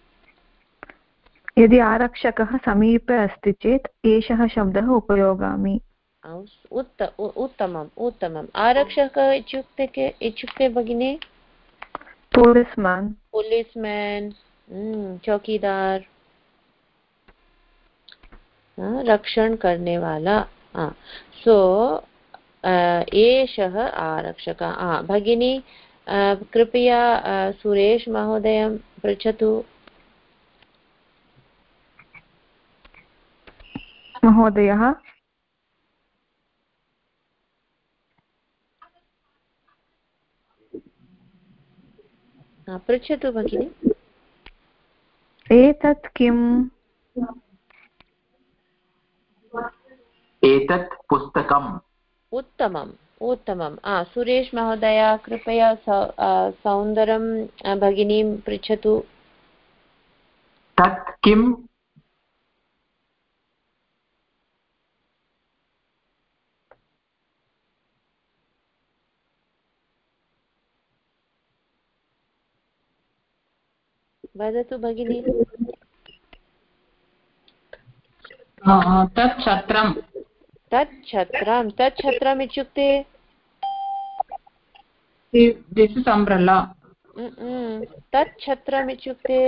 यदि आरक्षकः समीपे अस्ति चेत् एषः शब्दः उपयोगामि. उत्तमम् उत्तमम्. आरक्षकः इत्युक्ते भगिनी पुलिसमैन्, चौकीदार, रक्षण करने वाला. सो एषः आरक्षकः. भगिनी कृपया सुरेश महोदयं पृच्छतु. महोदयः पृच्छतु भगिनी. एतत् किम्? एतत् पुस्तकम्. उत्तमम् उत्तमम्. सुरेश महोदय कृपया सौन्दरं भगिनीं पृच्छतु. तत् किम्? वदतु भगिनी. तत् छत्रम्. तत् छत्रम् इत्युक्ते दिस् इस् अम्ब्रेला. तत् छत्रम् इत्युक्ते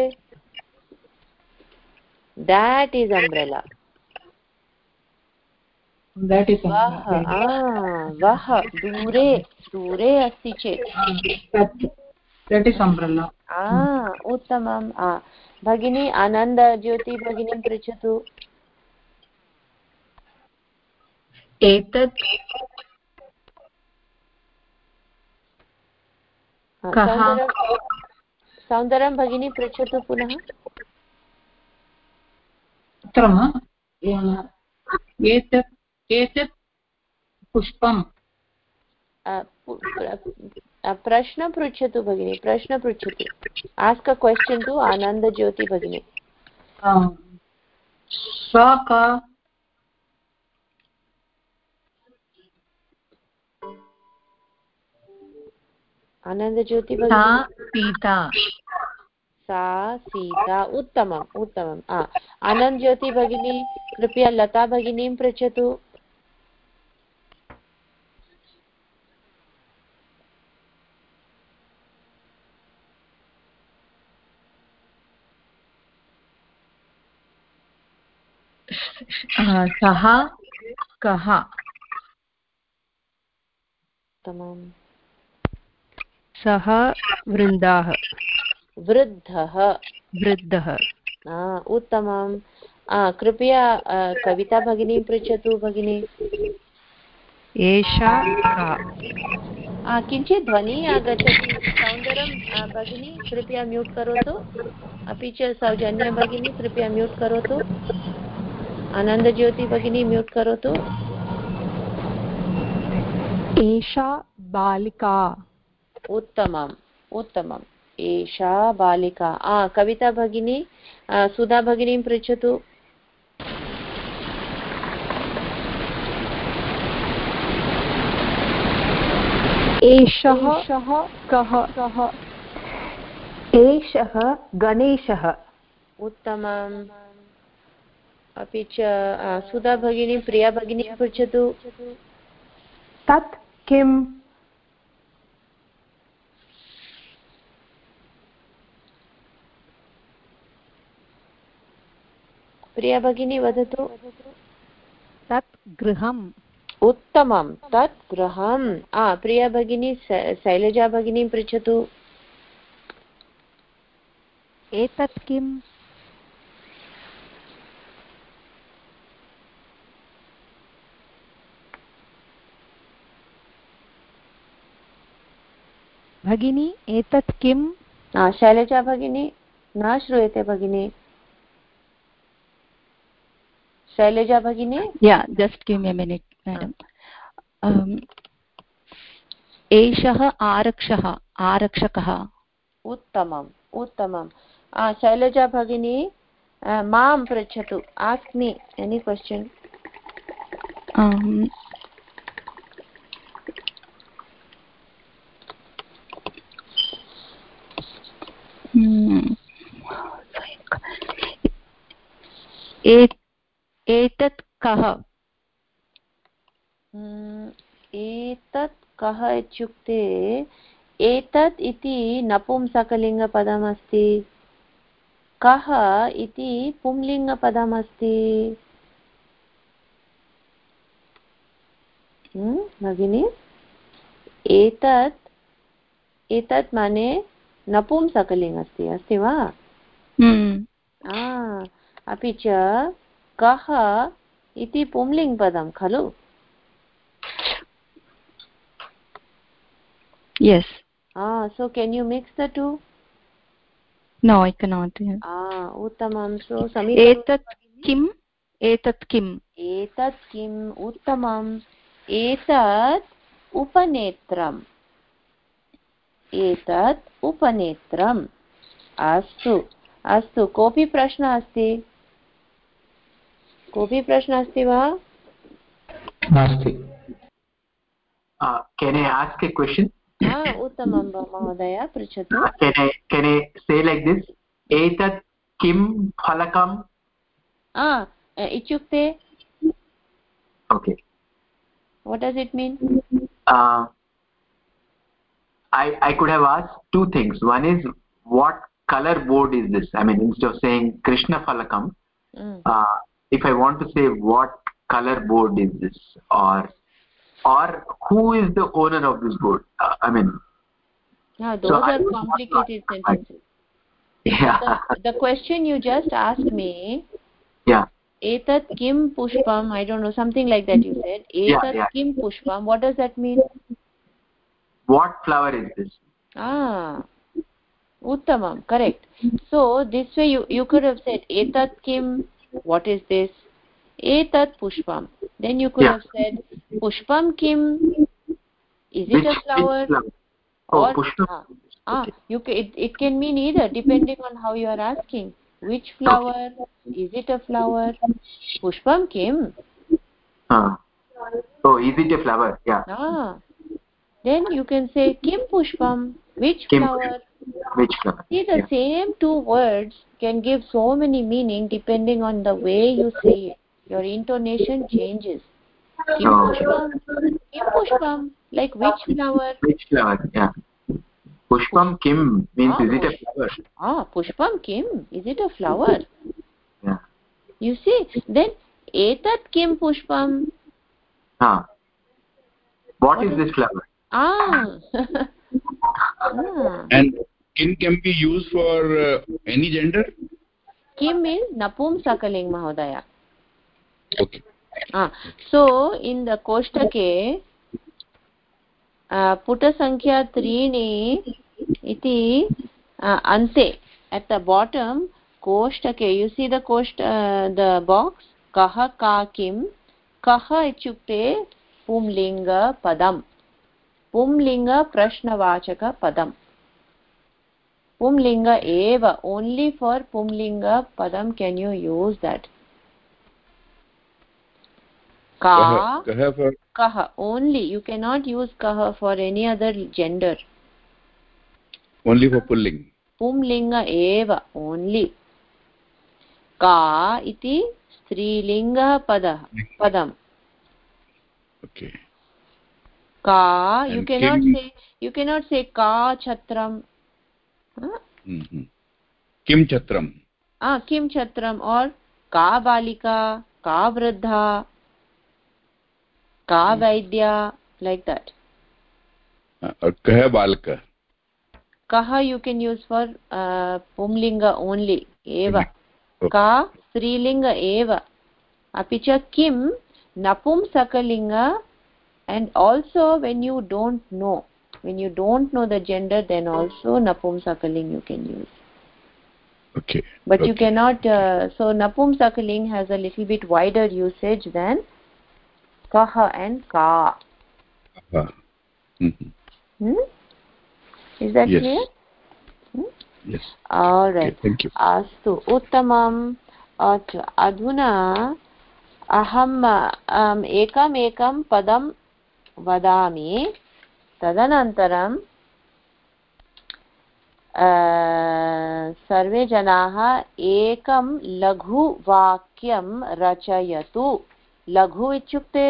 that is umbrella. That is वः दूरे अस्ति चेत् that is umbrella. उत्तमम्. भगिनी आनन्दज्योति भगिनीं पृच्छतु. एतत् सौन्दरं भगिनी पृच्छतु पुनः. एतत् पुष्पम्. प्रश्न पृच्छतु भगिनी, प्रश्न पृच्छतु. Ask a question to Anandajyoti भगिनी. सा का? आनन्दज्योति भगिनी. सा सीता. उत्तमम् उत्तमम्. आनन्दज्योति भगिनी कृपया लता भगिनीं पृच्छतु. सः कः? उत्तमम्. सः वृन्दाः. वृद्धः. उत्तमं कृपया कविता भगिनी पृच्छतु भगिनी एषा का किञ्चित् ध्वनिः आगच्छति सौन्दरं भगिनी कृपया म्यूट् करोतु अपि च सौजन्य भगिनी कृपया म्यूट् करोतु आनन्दज्योति भगिनी म्यूट् करोतु एषा बालिका उत्तमम् उत्तमम् एषा बालिका कविता भगिनी सुधा भगिनीं पृच्छतु एषः कः एषः गणेशः उत्तमम् अपि च सुधा भगिनी प्रिया भगिनी पृच्छतु तत् किम् प्रिया भगिनी वदतु तत् गृहम् उत्तमं तत् गृहं प्रिया भगिनी शैलजा भगिनी पृच्छतु एतत् किम् भगिनी एतत् किम् शैलजा भगिनी न श्रूयते भगिनी शैलजा भगिनी just give me a minute madam एषः आरक्षकः उत्तमम् उत्तमं शैलजा भगिनी मां पृच्छतु आस्क मी एनी क्वेश्चन एतत् कः एतत् कः इत्युक्ते एतत् इति नपुंसकलिङ्गपदमस्ति कः इति पुंलिङ्गपदमस्ति भगिनी एतत् माने नपुंसकलिङ्ग अस्ति वा अपि च कः इति पुंलिङ्गपदं खलु yes so can you mix the two no I cannot उत्तमं so एतत् किम् उत्तमम् एतत् उपनेत्रम् अस्तु कोऽपि प्रश्नः अस्ति वा नास्ति Can I ask a question? उत्तमं महोदय पृच्छतु Can I say like this? Etat kim phalakam? इत्युक्ते Okay. What does it mean? I could have asked two things. One is, what color board is this? I mean, instead of saying Krishna Phalakam, if I want to say what color board is this, or who is the owner of this board? I mean, those are complicated sentences. Yeah. The question you just asked me. Yeah. Etat kim pushpam, I don't know, something like that you said. Etat kim pushpam, what does that mean? What flower is this? Uttamam, correct. So this way you could have said etat kim, what is this? Etat pushpam. Then you could have said pushpam kim, is it a flower? Or pushpam. It can mean either depending on how you are asking. Which flower? Is it a flower? Pushpam kim. Oh, is it a flower? Yeah. Then you can say kim pushpam. Which flower? Which flower? See, the same two words can give so many meaning depending on the way you say it. Your intonation changes. Kim pushpam. Kim pushpam. Like which flower? Which flower? Yeah. Pushpam kim means is it a flower? Pushpam kim. Is it a flower? Yeah. You see, then etat kim pushpam. What is this flower? And kim can be used for any gender? Kim is Napumsakaling Mahodaya. Okay. So in the Koshtake, Puta Sankhya 3 iti ante, at the bottom, Koshtake, you see the the box, Kaha ka kim, Kaha ichukte Pumlinga padam, Pumlinga Prashnavachaka padam. Pumlinga eva, only for Pumlinga padam can you use that. Ka, kaha, only. You cannot use kaha for any other gender. Only for pulling. Pumlinga eva, only. Ka iti strilinga padam. Okay. Ka, you cannot say ka chatram. Kim chatram. Kim chatram, or ka balika, ka vruddha, ka vaidya, like that. Kaha balaka. Kaha you can use for pumlinga only, eva. Okay. Ka strilinga eva. Apicha kim napumsakalinga, and also when you don't know the gender, then also napumsakaling you can use. Okay. But you cannot, so napumsakaling has a little bit wider usage than kaha and ka. Is that clear? Yes. All right. Okay, thank you. Astu uttamam. Adhuna aham ekam padam vadami, tadanantaram सर्वे जनाः एकं लघु वाक्यं रचयतु. लघु इत्युक्ते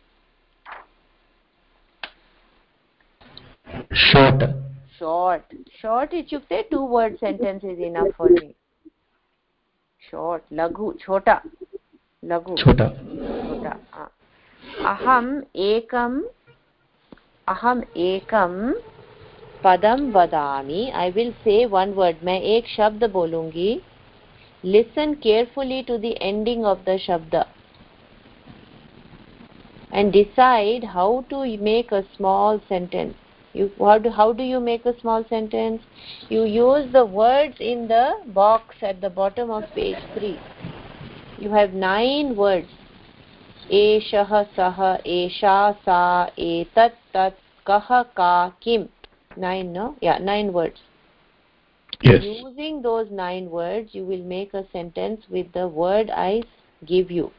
short इत्युक्ते 2 word sentence is enough for me. Short, लघु, छोटा, लघु, छोटा. अहम् एकं पदम वदामि. I will say one word. मैं एक शब्द बोलूंगी. Listen carefully to the ending of the shabda and decide how to make a small sentence. How do you make a small sentence? You use the words in the box at the bottom of page 3. You have 9 words. Eshah, sah, esha, sa, etat, tat, kaha, ka, kim. 9, no? Yeah, 9 words. Yes. Using those 9 words, you will make a sentence with the word I give you.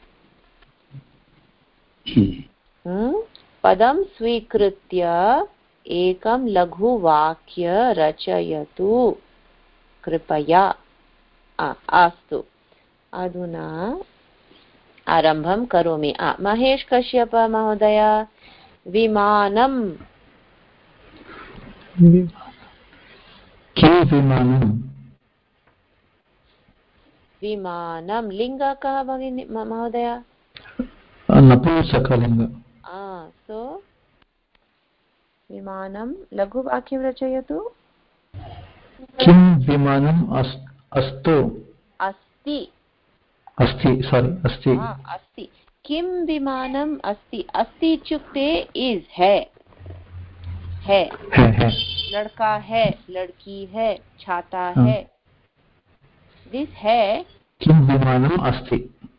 Padam swikritya ekam laghu vakya rachayatu kripaya. Astu. Adhuna arambham karomi. Mahesh Kashyapa Mahodaya. Vimanam. Kim vimanam? Vimanam. Linga kaha bhagini Mahodaya? Napumsakalinga. So vimanam laghu vakyam rachayatu. Kim vimanam astu. Asti. Asti, sorry, asti. Asti. Kim vimanam asti. Asti ityukte is, hai. लड़का है, लड़की है, छाता है. This है. किम विमानम अस्ति.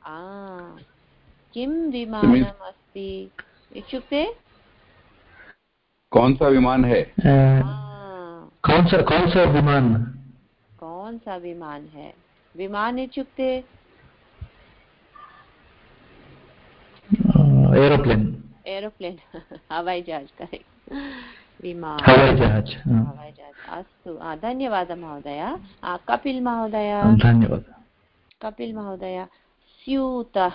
किम विमानम अस्ति इत्युक्ते कौन सा विमान है. कौन सा विमान. कौन सा विमान है. विमान इत्युक्ते एरोप्लेन हवाई जहाज. करेक्ट. विमान, हवाई जहाज. अस्तु, धन्यवादः महोदय. कपिल महोदय. धन्यवादः. कपिल महोदय. स्यूतः.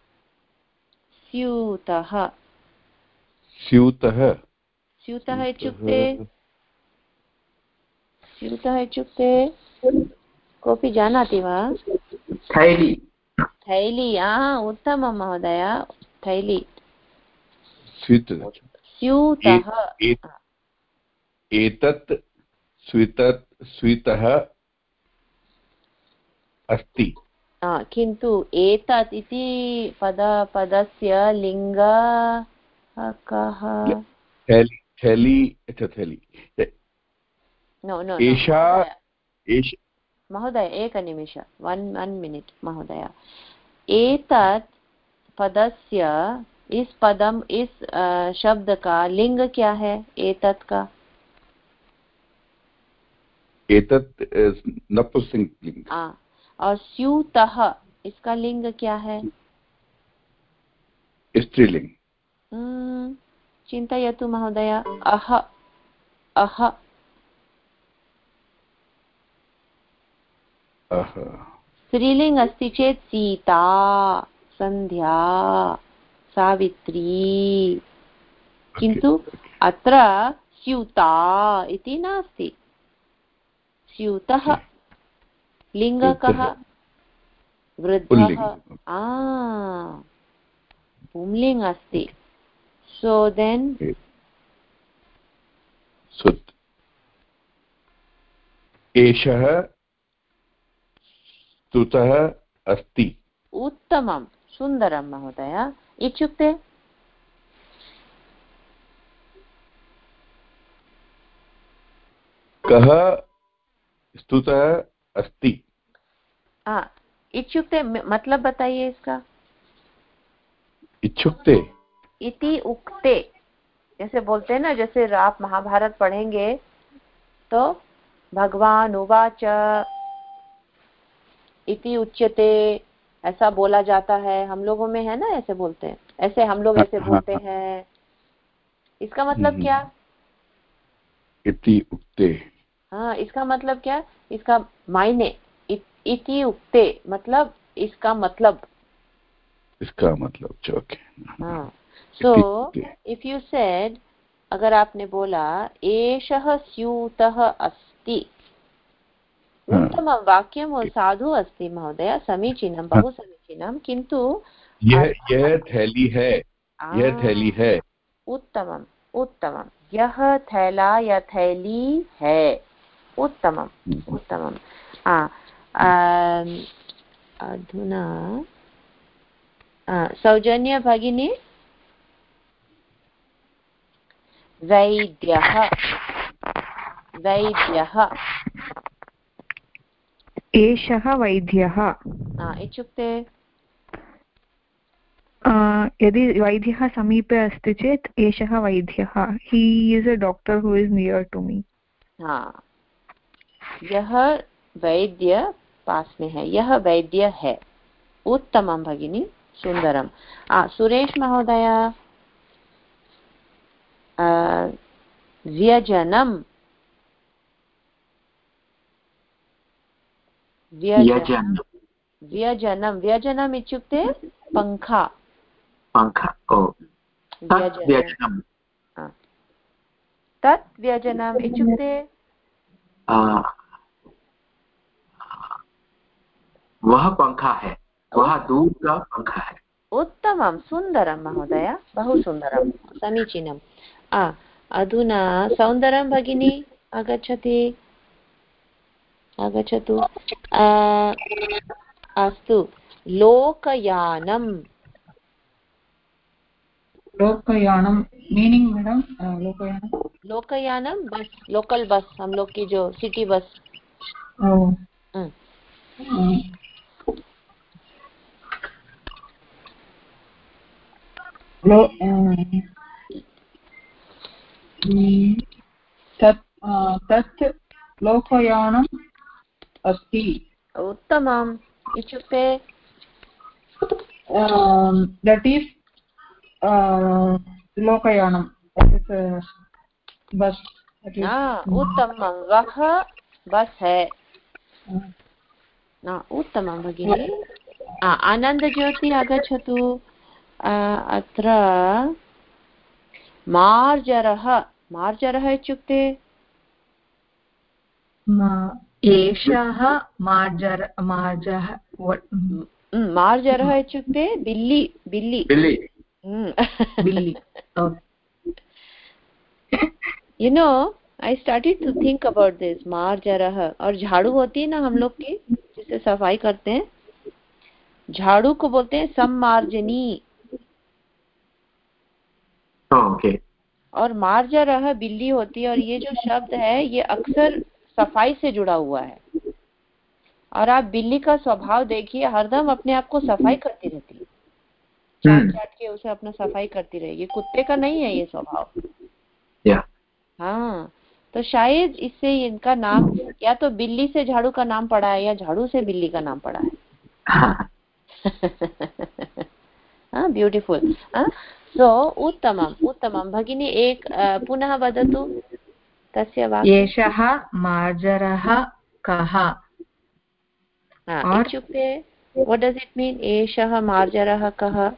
स्यूतः इत्युक्ते कोऽपि जानाति वा. थैली. उत्तमं महोदय. थैली. स्यूतः. एतत् स्वीतः अस्ति किन्तु एतत् इति पदस्य लिङ्ग कः? थैली नो नो एषा महोदय एकनिमिष 1 मिनिट् महोदय एतत् पदस्य इस शब्द का लिंग क्या है? एतत् का एतत् नपुंसकलिंग। और स्यूतः इसका लिंग क्या है? स्त्रीलिंग। चिन्तयतु महोदय। अह अह स्त्रीलिंग अस्ति चेत् सीता, संध्या, सावित्री, किन्तु अत्र स्यूता इति नास्ति। स्यूतः लिङ्गकः? वृद्धः। पुंलिङ्ग् अस्ति। सो देन् एषः स्तुतः अस्ति। उत्तमं, सुन्दरं महोदय। इत्युक्ते कः स्तुतः अस्ति? इत्युक्ते मतलब बताइए इसका। इत्युक्ते इति उक्ते, जैसे बोलते हैं ना, जैसे आप महाभारत पढ़ेंगे तो भगवान उवाच इति उच्यते, ऐसा बोला जाता है। हम लोगों में है ना, ऐसे बोलते हैं, ऐसे हम लोग ऐसे बोलते हैं। इसका मतलब क्या? इति उक्ते। इसका मतलब क्या? इसका मायने इति उक्ते मतलब इसका मतलब। Okay. So if you said, अगर आपने बोला एषः स्यूतः अस्ति, उत्तमं वाक्यं साधु अस्ति महोदय, समीचीनं, बहु समीचीनं। किन्तु यह थैली है, यह थैली है। उत्तमम् उत्तमं। यह थैला या थैली है। उत्तमम् उत्तमम्। अधुना सौजन्य भगिनी, वैद्यः वैद्यः एषः वैद्यः इत्युक्ते यदि वैद्यः समीपे अस्ति चेत् एषः वैद्यः, he is a doctor who is near to me. यह वैद्य पास में है, यह वैद्य है। उत्तमं भगिनी, सुंदरम। सुरेश महोदय, व्यजनम व्यजनम व्यजनम इत्युक्ते पंखा। व्यजनम। तत् व्यजनम इत्युक्ते वह पंखा है, वह दूर का पंखा है। उत्तमं, सुन्दरं महोदय, बहु सुन्दरं, समीचीनम्। अधुना सौन्दर्यं भगिनी आगच्छति, आगच्छतु। अस्तु, लोकयानं। लोकयानं मीनिंग मैडम? लोकयानं, लोकयानं बस, लोकल बस, हम लोग की जो सिटी बस। तत् लोकयानम् अस्ति। उत्तमम्। इत्युक्ते that is लोकयानं, that is bus। उत्तमं, वह बस है। उत्तमं भगिनी। आनन्दज्योति आगच्छतु। अत्र मार्जरः। मार्जरः इत्युक्ते एषः मार्जरः इत्युक्ते बिल्ली। बिल्ली बिल्ली। You know, I started to think about this, मार्जरः। और झाड़ू होती है ना हम लोग की, से सफाई करते हैं। झाड़ू को बोलते हैं सम्मार्जनी। ओके। और मार्जरः बिल्ली होती है, और ये जो शब्द है ये अक्सर सफाई से जुड़ा हुआ है। और आप बिल्ली का स्वभाव देखिए, हरदम अपने आप को सफाई करती रहती है, चाट चाट के उसे अपना सफाई करती रहेगी। कुत्ते का नहीं है ये स्वभाव। हाँ, तो शायद इससे इनका नाम या तो बिल्ली से झाड़ू का नाम पड़ा है या झाड़ू से बिल्ली का नाम पड़ा है। हाँ, ब्यूटीफुल। सो उत्तमम् उत्तमं। भगिनी एक पुनः वदतु तस्य वाक्यम्। एषः मार्जरः कः? इत्युक्ते what does it mean? एषः मार्जरः कः?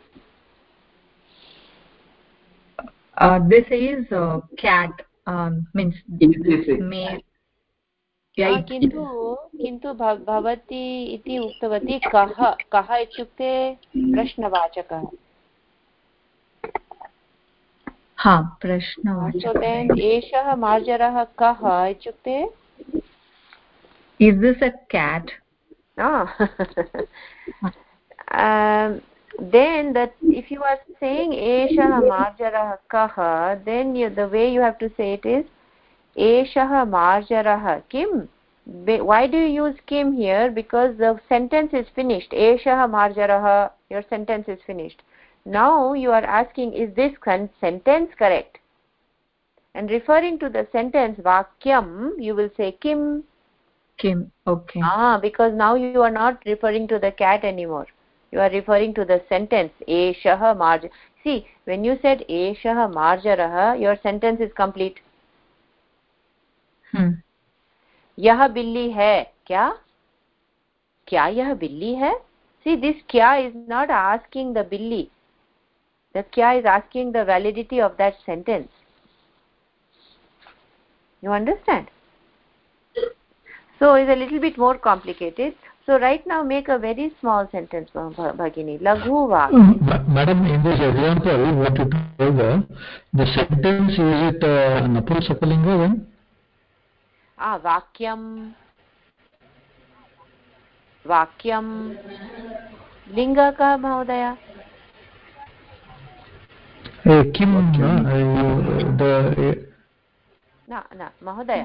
This is cat, means male. किन्तु भवती इति उक्तवती कः। कः इत्युक्ते प्रश्नवाचकः। हाँ, प्रश्नवाचकः। एषः मार्जरः कः इत्युक्ते is this a cat? Then that if you are saying eshah marjarah kah, then the way you have to say it is eshah marjarah kim. Why do you use kim here? Because the sentence is finished. Eshah marjarah, your sentence is finished. Now you are asking, is this sentence correct? And referring to the sentence vakyam, you will say kim. Kim, okay. Because now you are not referring to the cat anymore. You are referring to the sentence eshah marjarah. See, when you said eshah marjarah, your sentence is complete. यह बिल्ली है क्या? क्या यह बिल्ली है? See, this kya is not asking the billi. The kya is asking the validity of that sentence. You understand? So it's a little bit more complicated. So right now make a very small sentence, Bhagini. Laghu vakya. Madam, in this example, what you told, the sentence, is it Napumsakalinga then? Vakyam. Vakyam. Linga ka, Mahodaya? Kim, Na, Mahodaya.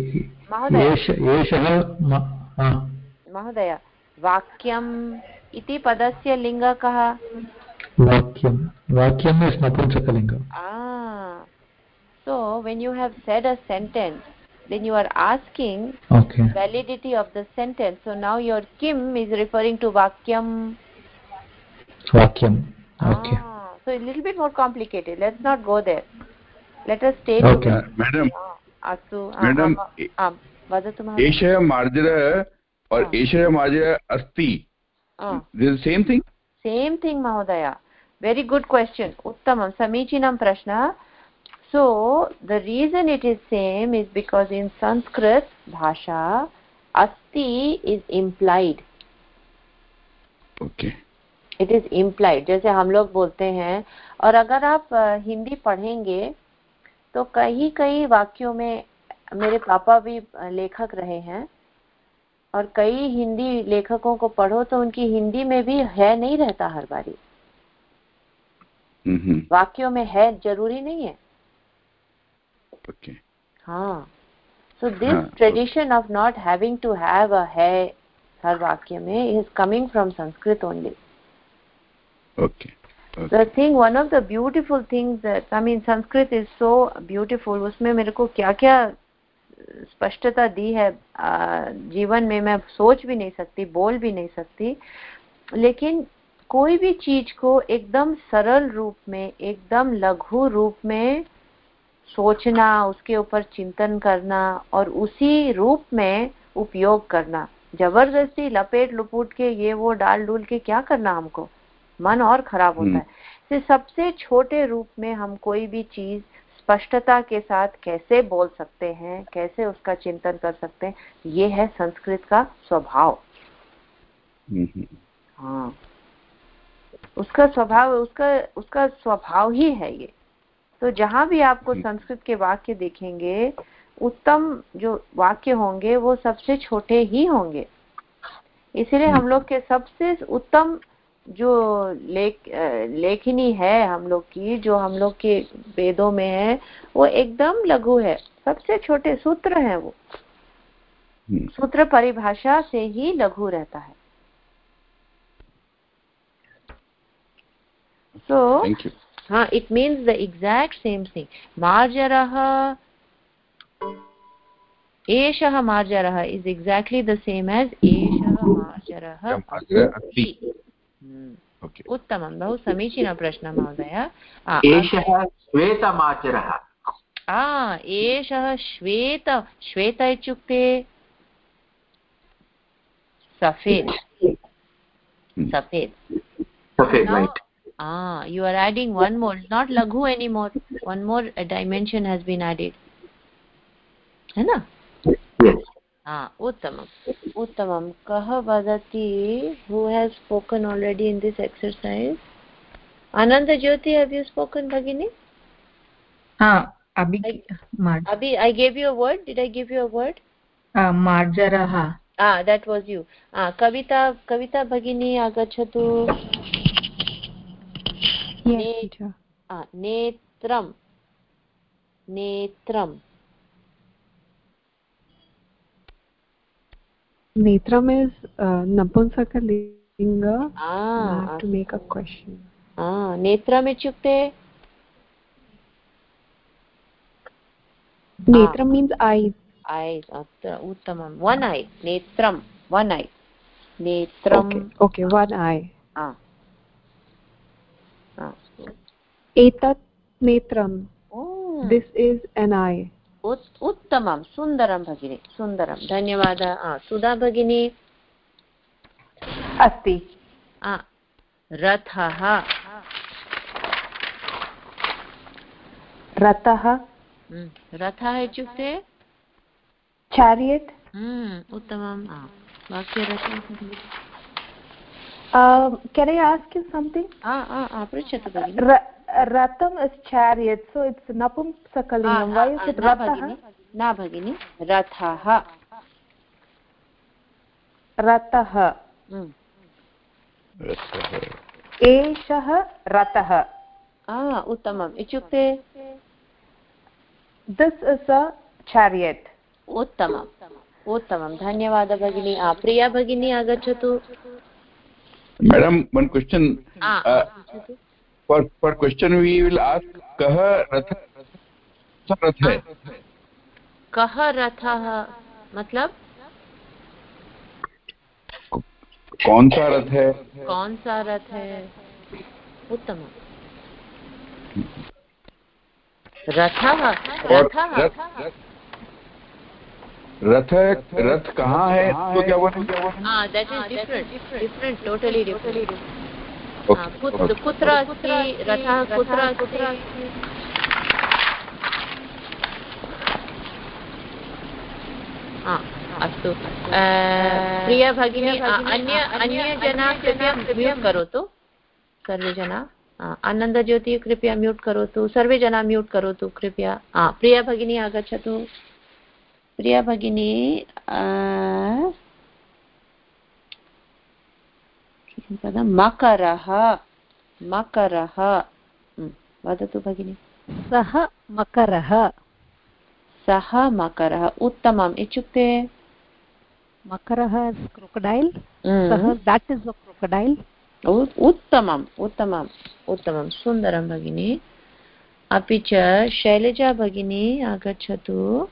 Mahodaya. Vakyam iti padasya linga kaha? Vakyam is Napumsakalinga. So when you have said a sentence, then you are asking validity of the sentence. So now your kim is referring to vakyam. Okay. So a little bit more complicated. Let's not go there. Let us stay to Madam. Madam. Vadatu Mahodaya. Esha marjara or Esha marjara asti. This is the same thing? Same thing, Mahodaya. Very good question. Uttamam. Samichinam prashna. So the reason it is same is because in Sanskrit bhasha asti is implied. Okay. It is implied. जैसे हम लोग बोलते हैं, और अगर आप हिंदी पढ़ेंगे तो कई वाक्यों में, मेरे पापा भी लेखक रहे हैं, और कई हिंदी लेखकों को पढ़ो तो उनकी हिंदी में भी है नहीं रहता हर बारी। वाक्यों में है जरूरी नहीं है। Okay. So this tradition of not having to have a hai har vakya mein is coming from Sanskrit only. Okay. The thing, one of the beautiful things that, Sanskrit is so beautiful. उसमें मेरे को क्या-क्या स्पष्टता दी है जीवन में, मैं सोच भी नहीं सकती, बोल भी नहीं सकती। लेकिन कोई भी चीज को एकदम सरल रूप में, एकदम लघु रूप में सोचना, उसके ऊपर चिंतन करना और उसी रूप में उपयोग करना, जबरदस्ती लपेट लुपूट के ये वो डाल डूल के क्या करना, हमको मन और खराब होता है। तो सबसे छोटे रूप में हम कोई भी चीज स्पष्टता के साथ कैसे बोल सकते हैं, कैसे उसका चिंतन कर सकते हैं, ये है संस्कृत का स्वभाव। उसका स्वभाव, उसका स्वभाव ही है ये। तो जहां भी आपको संस्कृत के वाक्य देखेंगे, उत्तम जो वाक्य होंगे वो सबसे छोटे ही होंगे। इसलिए हम लोग के सबसे उत्तम जो लेखनी है हम लोग की, जो हम लोग के वेदों में है, वो एकदम लघु है, सबसे छोटे सूत्र हैं वो। सूत्र परिभाषा से ही लघु रहता है। So it means the exact same thing. Marjarah, Eshah Marjarah is exactly the same as Eshah Marjarah. Okay. Uttamam, बहु समीचीन प्रश्न महोदय। एषः श्वेतमार्जरः। एषः श्वेत, श्वेत इत्युक्ते सफेद, सफेद, सफेद, right. You are adding one more, not laghu anymore, one more dimension has been added, है ना? Yes. उत्तमम्, उत्तमम्। कः वदति? Who has spoken already in this exercise? Ananda Jyoti, have you spoken, Bhagini? Abhi I gave you a word. Did I give you a word? Marjaraha. That was you. Kavita Bhagini agachatu. Yes, teacher. Netram. Netram. Netram is Napunsakalinga. I have to make a question. Netram ityukte? Netram means eye. Eyes. Uttamam. One eye. Netram. One eye. Netram. Okay, one eye. Etat netram. This is an eye. उत्तमं, सुन्दरं भगिनी, सुन्दरं, धन्यवादः। सुधा भगिनी? अस्ति। रथः। रथः, रथः इत्युक्ते chariot. उत्तमं। वाक्यरचना। Can I ask you something? पृच्छतु भगिनी। Ratham is chariot, so it's Napumsakalingam. Why is it Ratha? Na bhagini, Rathaha. Ratah. Eshah Ratah. Uttamam. Ichukte? This is a chariot. Uttamam. Uttamam. Dhanyavada bhagini. Priya bhagini agachatu. Madam, one question. For question we will ask kah rath hai? Kah rathah मतलब कौन सा रथ है? कौन सा रथ है? उत्तम। रथः, रथ कहाँ है? तो क्या बोलेंगे? That is different, totally different. कुत्र अस्ति? रथः कुत्र अस्ति? अस्तु। प्रिया भगिनी, अन्य जना कृपया म्यूट् करोतु। सर्वे जना। आनंद ज्योति कृपया म्यूट् करोतु। सर्वे जना म्यूट् करोतु कृपया। प्रिया भगिनी आगच्छतु। प्रिया भगिनी मकरः, मकरः वदतु भगिनी। सः मकरः। सः मकरः। उत्तमम्। इत्युक्ते मकरः is crocodile. सः, that is a crocodile. उत्तमम्, उत्तमम्, उत्तमं, सुन्दरं भगिनी। अपि च शैलजा भगिनी आगच्छतु।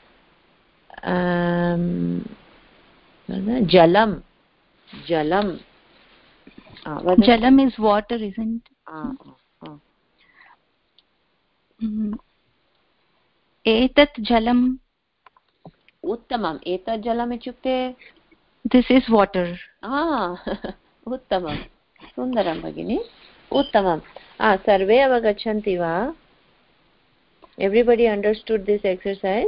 जलं, जलं। Jalam is water, isn't it? Etat jalam. उत्तमम्। एतत् जलम् इत्युक्ते This is water. उत्तमं, सुन्दरं भगिनी, उत्तमं। सर्वे अवगच्छन्ति वा? Everybody understood this exercise?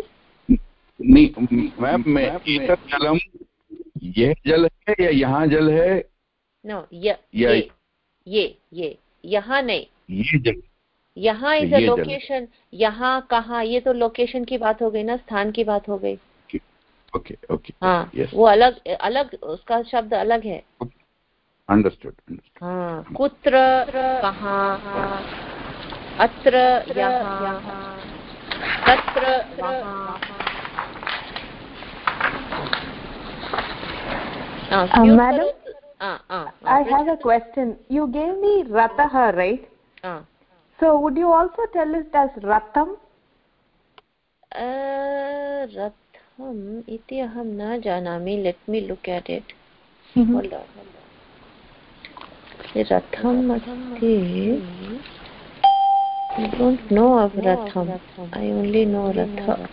Ma'am, एतत् जलम यह जल है या यहाँ जल है? No, ये यहाँ नहीं, ये जल। यहाँ इज अ लोकेशन। यहाँ कहाँ, ये तो लोकेशन की बात हो गई ना, स्थान की बात हो गई। Okay, okay. हाँ, yes. वो अलग उसका शब्द अलग है. Understood. हाँ, कुत्र, कहाँ, अत्र, यहाँ, तत्र, वहाँ. Madam, I have a question. You gave me Ratah, right? So would you also tell it as Ratham? Ratham iti aham na janami. Let me look at it. Hold on. Ratham asti. I don't know of Ratham. I only know Ratha.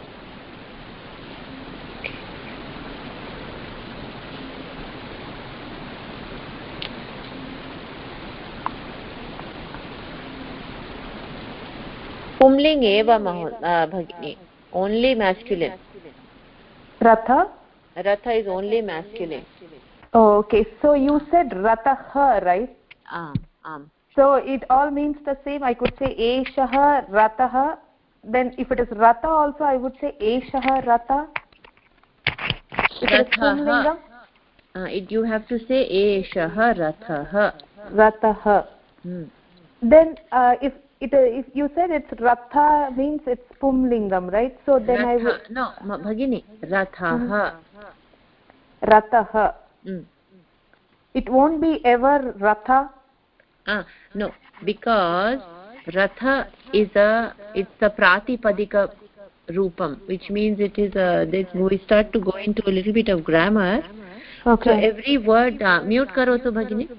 पुंलिंग एव भगिनी. Only masculine. Ratha? Ratha is only masculine. Oh, okay. So you said Ratah, right? So it all means the same. I could say Eshah Ratah. Then if it is Ratha also, I would say Eshah Ratha. If it is Pumlingam, you have to say Eshah Ratah. Ratah. Then if you said it's Ratha means it's Pumlingam, right? So then Ratha, I would... No, Bhagini, Ratha. Ratah. It won't be ever Ratha? No, because Ratha is it's the Pratipadika Rupam, which means it is we start to go into a little bit of grammar. Okay. So every word, mute karo to Bhagini.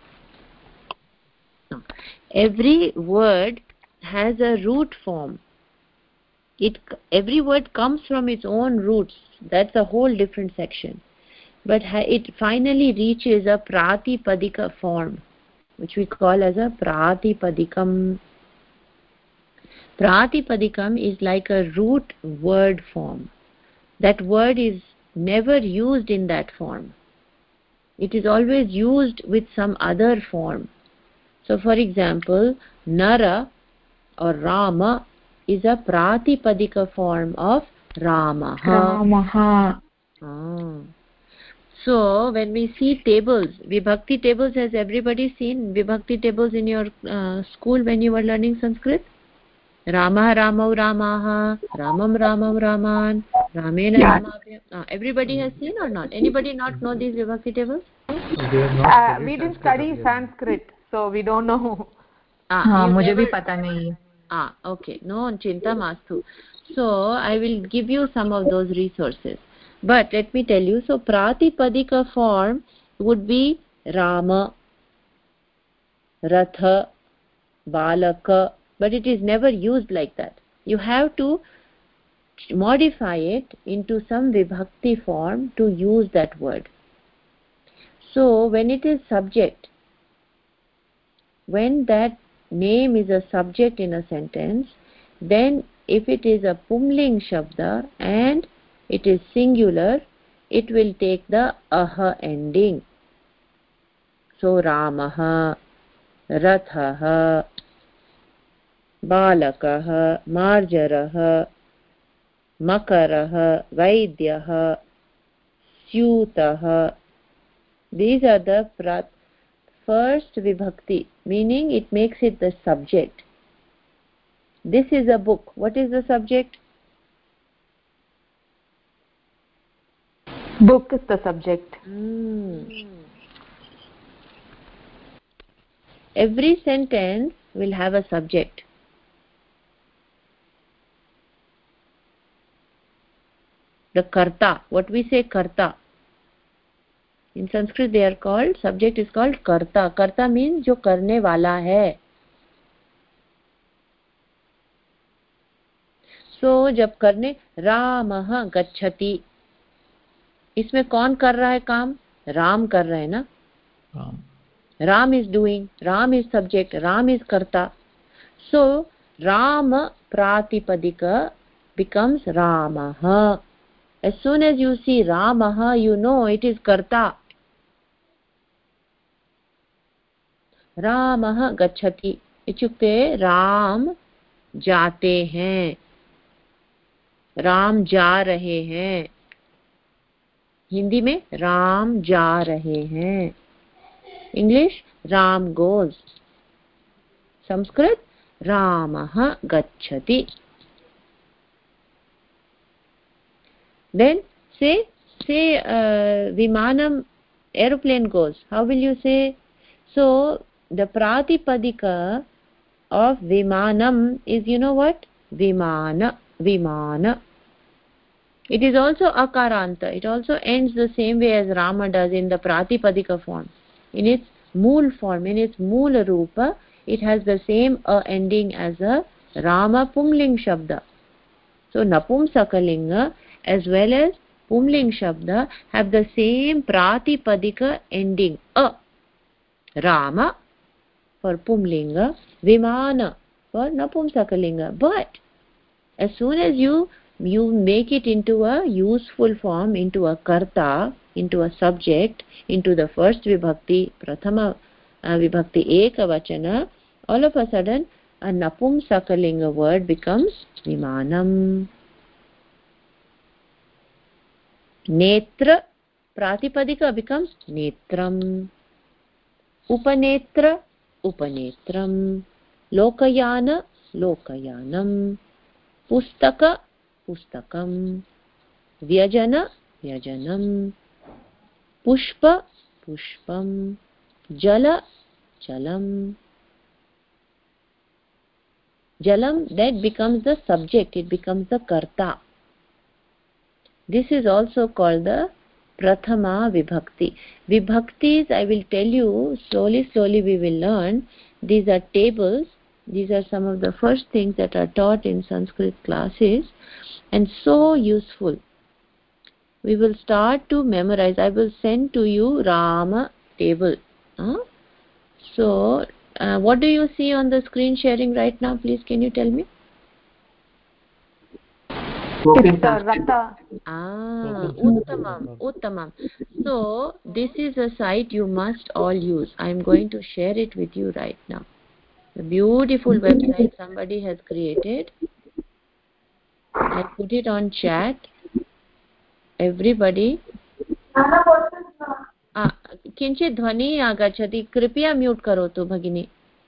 No. Every word has a root form. Every word comes from its own roots. That's a whole different section. But it finally reaches a Pratipadika form, which we call as a Pratipadikam. Pratipadikam is like a root word form. That word is never used in that form. It is always used with some other form. So for example, Nara or Rama is a Pratipadika form of Ramaha. So when we see tables, Vibhakti tables, has everybody seen Vibhakti tables in your school when you were learning Sanskrit? Rama Ramau Ramaha, Ramam Ramam Raman, Ramena Ramavya. Everybody has seen or not? Anybody not know these Vibhakti tables? We didn't study Sanskrit, so we don't know. मुझे भी पता नहीं है. Okay, no chinta mastu. So I will give you some of those resources. But let me tell you, so Pratipadika form would be Rama, Ratha, Balaka, but it is never used like that. You have to modify it into some Vibhakti form to use that word. So when it is subject, when that name is a subject in a sentence, then if it is a Pumling Shabda and it is singular, it will take the aha ending. So Ramaha, Rathaha, Balakaha, Marjaraha, Makaraha, Vaidyaha, Syutaha. These are the first Vibhakti, meaning it makes it the subject. This is a book. What is the subject? Book is the subject. Every sentence will have a subject. The karta, what we say karta. In Sanskrit they are called, subject is called karta. Karta means jo karne wala hai. So jab karne Ramah gacchati, इसमें कौन कर रहा है काम? राम कर रहा है ना. Ram is doing, Ram is subject, Ram is karta. So Rama Pratipadika becomes Ramaha. As soon as you see Ramaha, you know it is karta. Ramaha gacchati इत्युक्ते राम जाते हैं, राम जा रहे हैं. हिंदी में राम जा रहे हैं. English, Ram goes. Sanskrit, Ramah gacchati. Then say Vimanam, aeroplane goes. How will you say? So the Pratipadika of Vimanam is, you know what? Vimana. It is also Akaranta. It also ends the same way as Rama does in the Pratipadika form. In its mool form, in its moola rupa, it has the same ending as a Rama Pumling Shabda. So Napumsakalinga as well as Pumling Shabda have the same Pratipadika ending a. Rama for Pumlinga, Vimana for Napumsakalinga. But as soon as you make it into a useful form, into a karta, into a subject, into the first vibhakti, prathama vibhakti ekavachana, all of a sudden a napumsakalinga word becomes vimanam. Netra pratipadika becomes netram. Upanetra upanetram. Lokayana lokayanam. Pustaka pustakam. Vyajana vyajanam. Pushpa pushpam. Jala jalam. Jalam, that becomes the subject, it becomes the karta. This is also called the prathama vibhakti. Vibhaktis, I will tell you, slowly we will learn. These are tables. These are some of the first things that are taught in Sanskrit classes, and so useful. We will start to memorize. I will send to you Rama table. So, what do you see on the screen sharing right now? Please, can you tell me? It's Ratha. Uttamam. So, this is a site you must all use. I am going to share it with you right now. A beautiful website somebody has created. I put it on chat. Everybody. किंचित् ध्वनिः आगच्छति, कृपया mute करोतु भगिनी.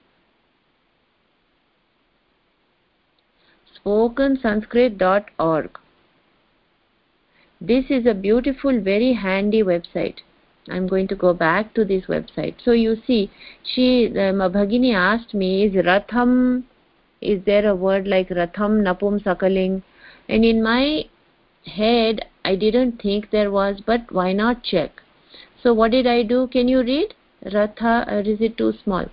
spokensanskrit.org. This is a beautiful, very handy website. I'm going to go back to this website. So you see, Bhagini asked me, is there a word like Ratham, Napumsakaling? And in my head, I didn't think there was, but why not check? So what did I do? Can you read? Ratha, or is it too small?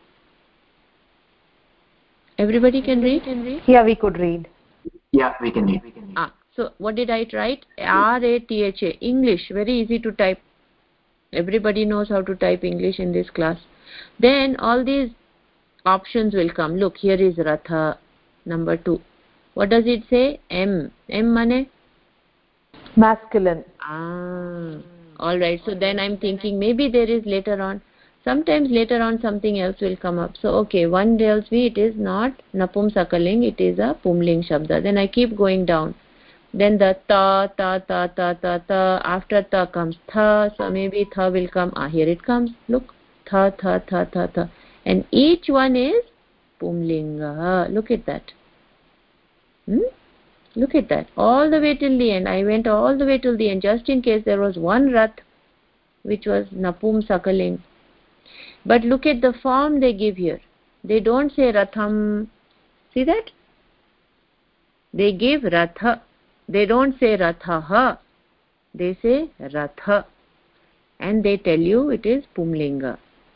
Everybody can read? Yeah, we could read. Yeah, we can read. So what did I write? R-A-T-H-A. English, very easy to type. Everybody knows how to type English in this class. Then all these options will come. Look, here is Ratha, number 2. What does it say? M. M mane? Masculine. All right. So then I'm thinking maybe there is later on. Sometimes later on something else will come up. So okay, one tells me it is not Napumsakaling, it is a Pumling Shabda. Then I keep going down. Then the ta, after ta comes tha, so maybe tha will come. Here it comes. Look, tha. And each one is Pumlinga. Look at that. Look at that. All the way till the end. I went all the way till the end, just in case there was one Rath, which was Napumsakaling. But look at the form they give here. They don't say Ratham. See that? They give Ratha. They don't say Rathaha. They say Ratha. And they tell you it is Pumlinga.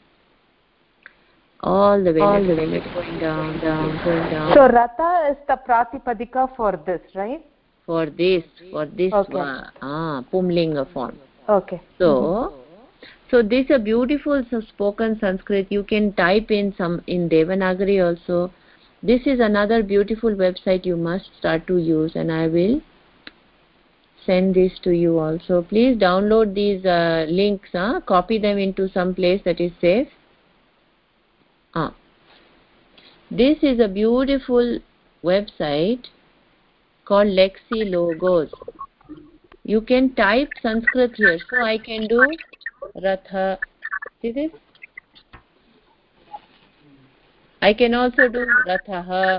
All the way going down. So Ratha is the Pratipadika for this, right? For this okay. Pumlinga form. Okay. So this is a beautiful spoken Sanskrit. You can type in Devanagari also. This is another beautiful website you must start to use, and I will send this to you also. Please download these links, copy them into some place that is safe. This is a beautiful website called Lexilogos. you can type Sanskrit here. So I can do Ratha. See this? I can also do Rathaha.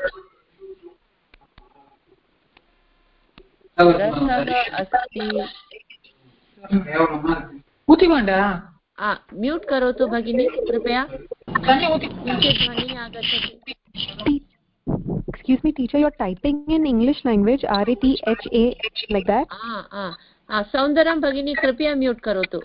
Rathaha asti. Mute करोतु भगिनी कृपया ध्वनि आगच्छति. Excuse me, teacher, you're typing in English language, RATHA, like that? सौन्दरं भगिनी कृपया mute करोतु.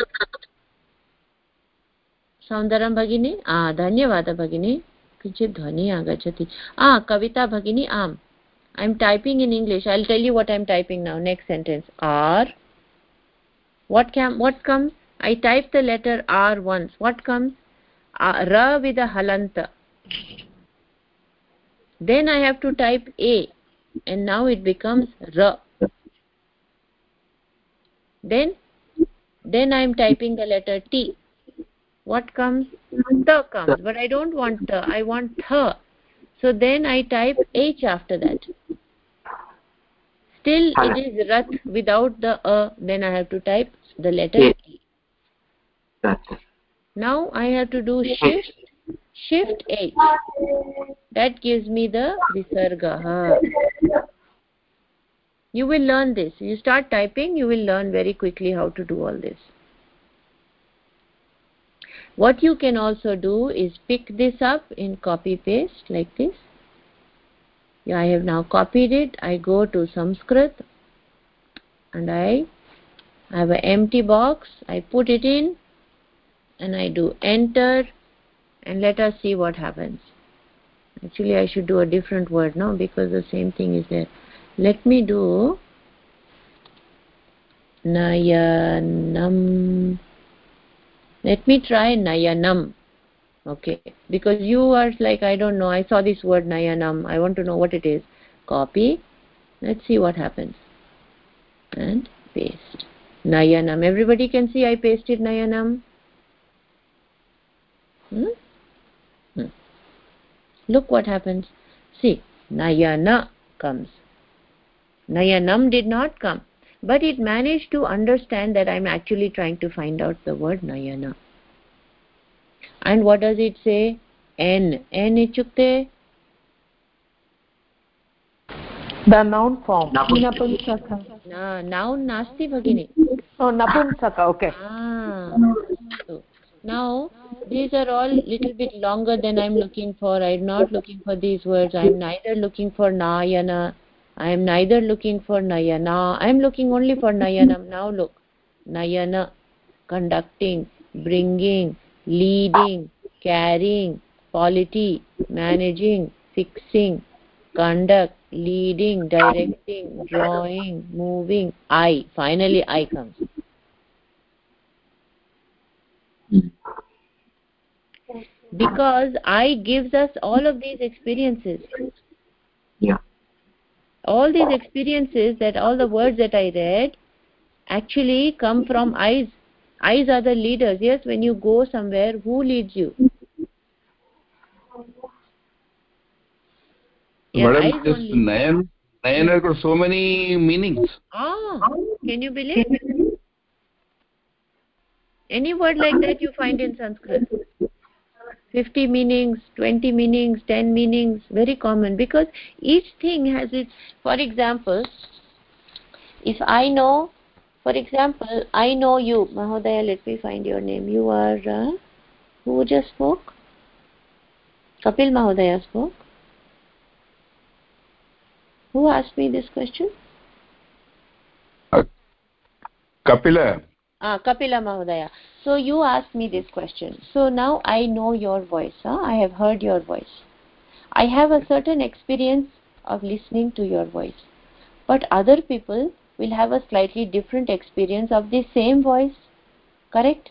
सौन्दरं भगिनी धन्यवादः भगिनी. किञ्चित् ध्वनि आगच्छति. कविता भगिनी आम्. I'm typing in English. I'll tell you what I'm typing now. Next sentence. R. What comes? I type the letter R once. What comes? Ra with a halanta. Then I have to type A, and now it becomes Ra. Then I'm typing the letter T. What comes? Ta comes, but I don't want ta. I want tha. So then I type H after that. Still it is Rat without the A. Then I have to type the letter T. Now I have to do shift H. That gives me the visarga. You will learn this. You start typing, you will learn very quickly how to do all this. What you can also do is pick this up in copy paste like this. I have now copied it. I go to Sanskrit and I have an empty box. I put it in and I do enter, and let us see what happens. Actually I should do a different word now because the same thing is there. Let me do Nayanam. Let me try Nayanam. Okay, because you are like, I don't know, I saw this word Nayanam, I want to know what it is. Copy. Let's see what happens. And paste. Nayanam. Everybody can see I pasted Nayanam. Look what happens. See, Nayana comes. Nayanam did not come, but it managed to understand that I'm actually trying to find out the word Nayana. And what does it say? N. N ichukte? The noun form. Napunsaka. Noun nasti bhagini. Oh, napunsaka. Okay. So, now these are all little bit longer than I'm looking for. I'm not looking for these words. I'm neither looking for Nayana. I'm neither looking for Nayana. I'm looking only for Nayanam. Now look. Nayana. Conducting. Bringing. Leading. Carrying. Polity. Managing. Fixing. Conduct. Leading. Directing. Drawing. Moving. I. Finally I comes. Because I gives us all of these experiences. Yeah. All these experiences, that all the words that I read actually come from eyes. Eyes are the leaders. Yes, when you go somewhere, who leads you? Madam, this Nayan has got so many meanings. Can you believe? Any word like that you find in Sanskrit. 50 meanings, 20 meanings, 10 meanings, very common, because each thing has its. For example, if I know, I know you, Mahodaya, let me find your name. You are, who just spoke? Kapil Mahodaya spoke. Who asked me this question? Kapila. Kapila Mahodaya. So you asked me this question. So now I know your voice. I have heard your voice. I have a certain experience of listening to your voice. But other people will have a slightly different experience of the same voice. Correct?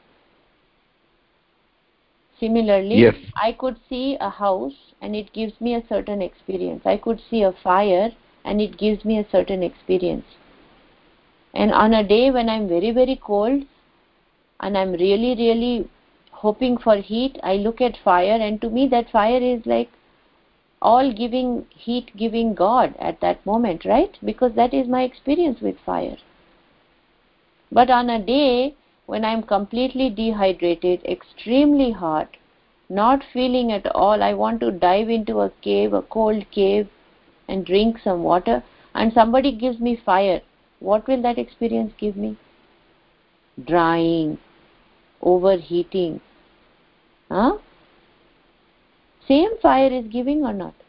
Similarly, yes. I could see a house and it gives me a certain experience. I could see a fire and it gives me a certain experience. And on a day when I'm very, very cold and I'm really, really hoping for heat, I look at fire, and to me that fire is like all heat giving God at that moment, right? Because that is my experience with fire. But on a day when I'm completely dehydrated, extremely hot, not feeling at all, I want to dive into a cave, a cold cave, and drink some water, and somebody gives me fire, what will that experience give me? Drying, overheating. Huh? Same fire is giving or not?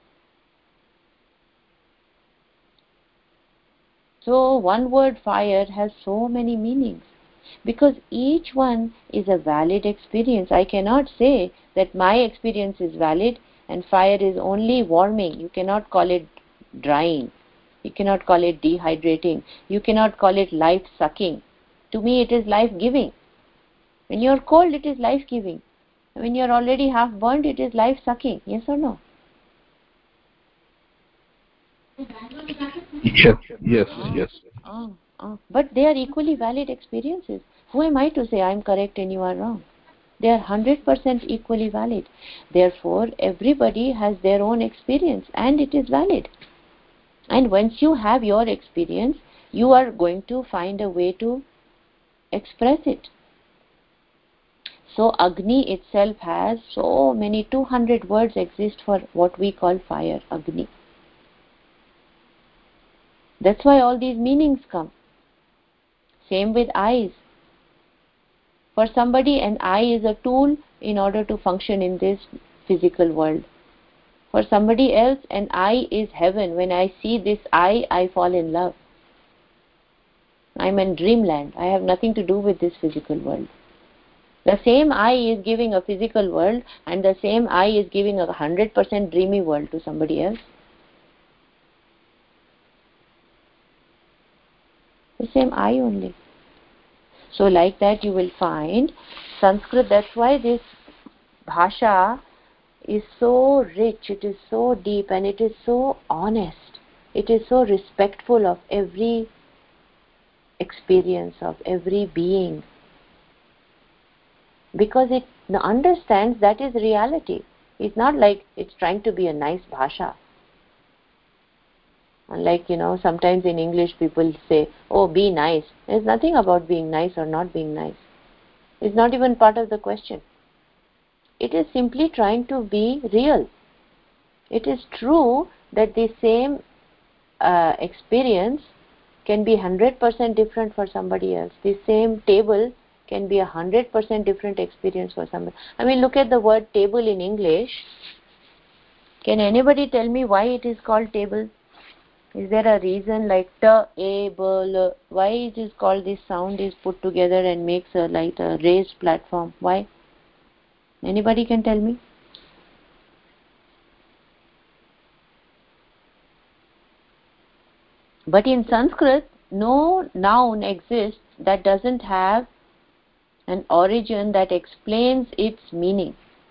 So one word fire has so many meanings, because each one is a valid experience. I cannot say that my experience is valid and fire is only warming. You cannot call it drying. You cannot call it dehydrating. You cannot call it life-sucking. To me, it is life-giving. When you are cold, it is life-giving. When you are already half burned, it is life-sucking. Yes or no? Yes. But they are equally valid experiences. Who am I to say I am correct and you are wrong? They are 100% equally valid. Therefore, everybody has their own experience and it is valid. And once you have your experience, you are going to find a way to express it. So Agni itself has so many, 200 words exist for what we call fire, Agni. That's why all these meanings come. Same with eyes. For somebody, an eye is a tool in order to function in this physical world. For somebody else, an eye is heaven. When I see this eye, I fall in love. I'm in dreamland. I have nothing to do with this physical world. The same eye is giving a physical world, and the same eye is giving a 100% dreamy world to somebody else. The same eye only. So like that you will find Sanskrit. That's why this bhasha is so rich, it is so deep, and it is so honest. It is so respectful of every experience, of every being, because it understands that is reality. It's not like it's trying to be a nice bhasha. Unlike, sometimes in English people say, oh, be nice. There's nothing about being nice or not being nice. It's not even part of the question. It is simply trying to be real. It is true that the same experience can be 100% different for somebody else. The same table can be 100% different experience for somebody. I mean, look at the word table in English. Can anybody tell me why it is called table? Is there a reason, like ta-a-b-l? Why it is called, this sound is put together and makes like a raised platform? Why? Anybody can tell me? But in Sanskrit, no noun exists that doesn't have an origin that explains its meaning.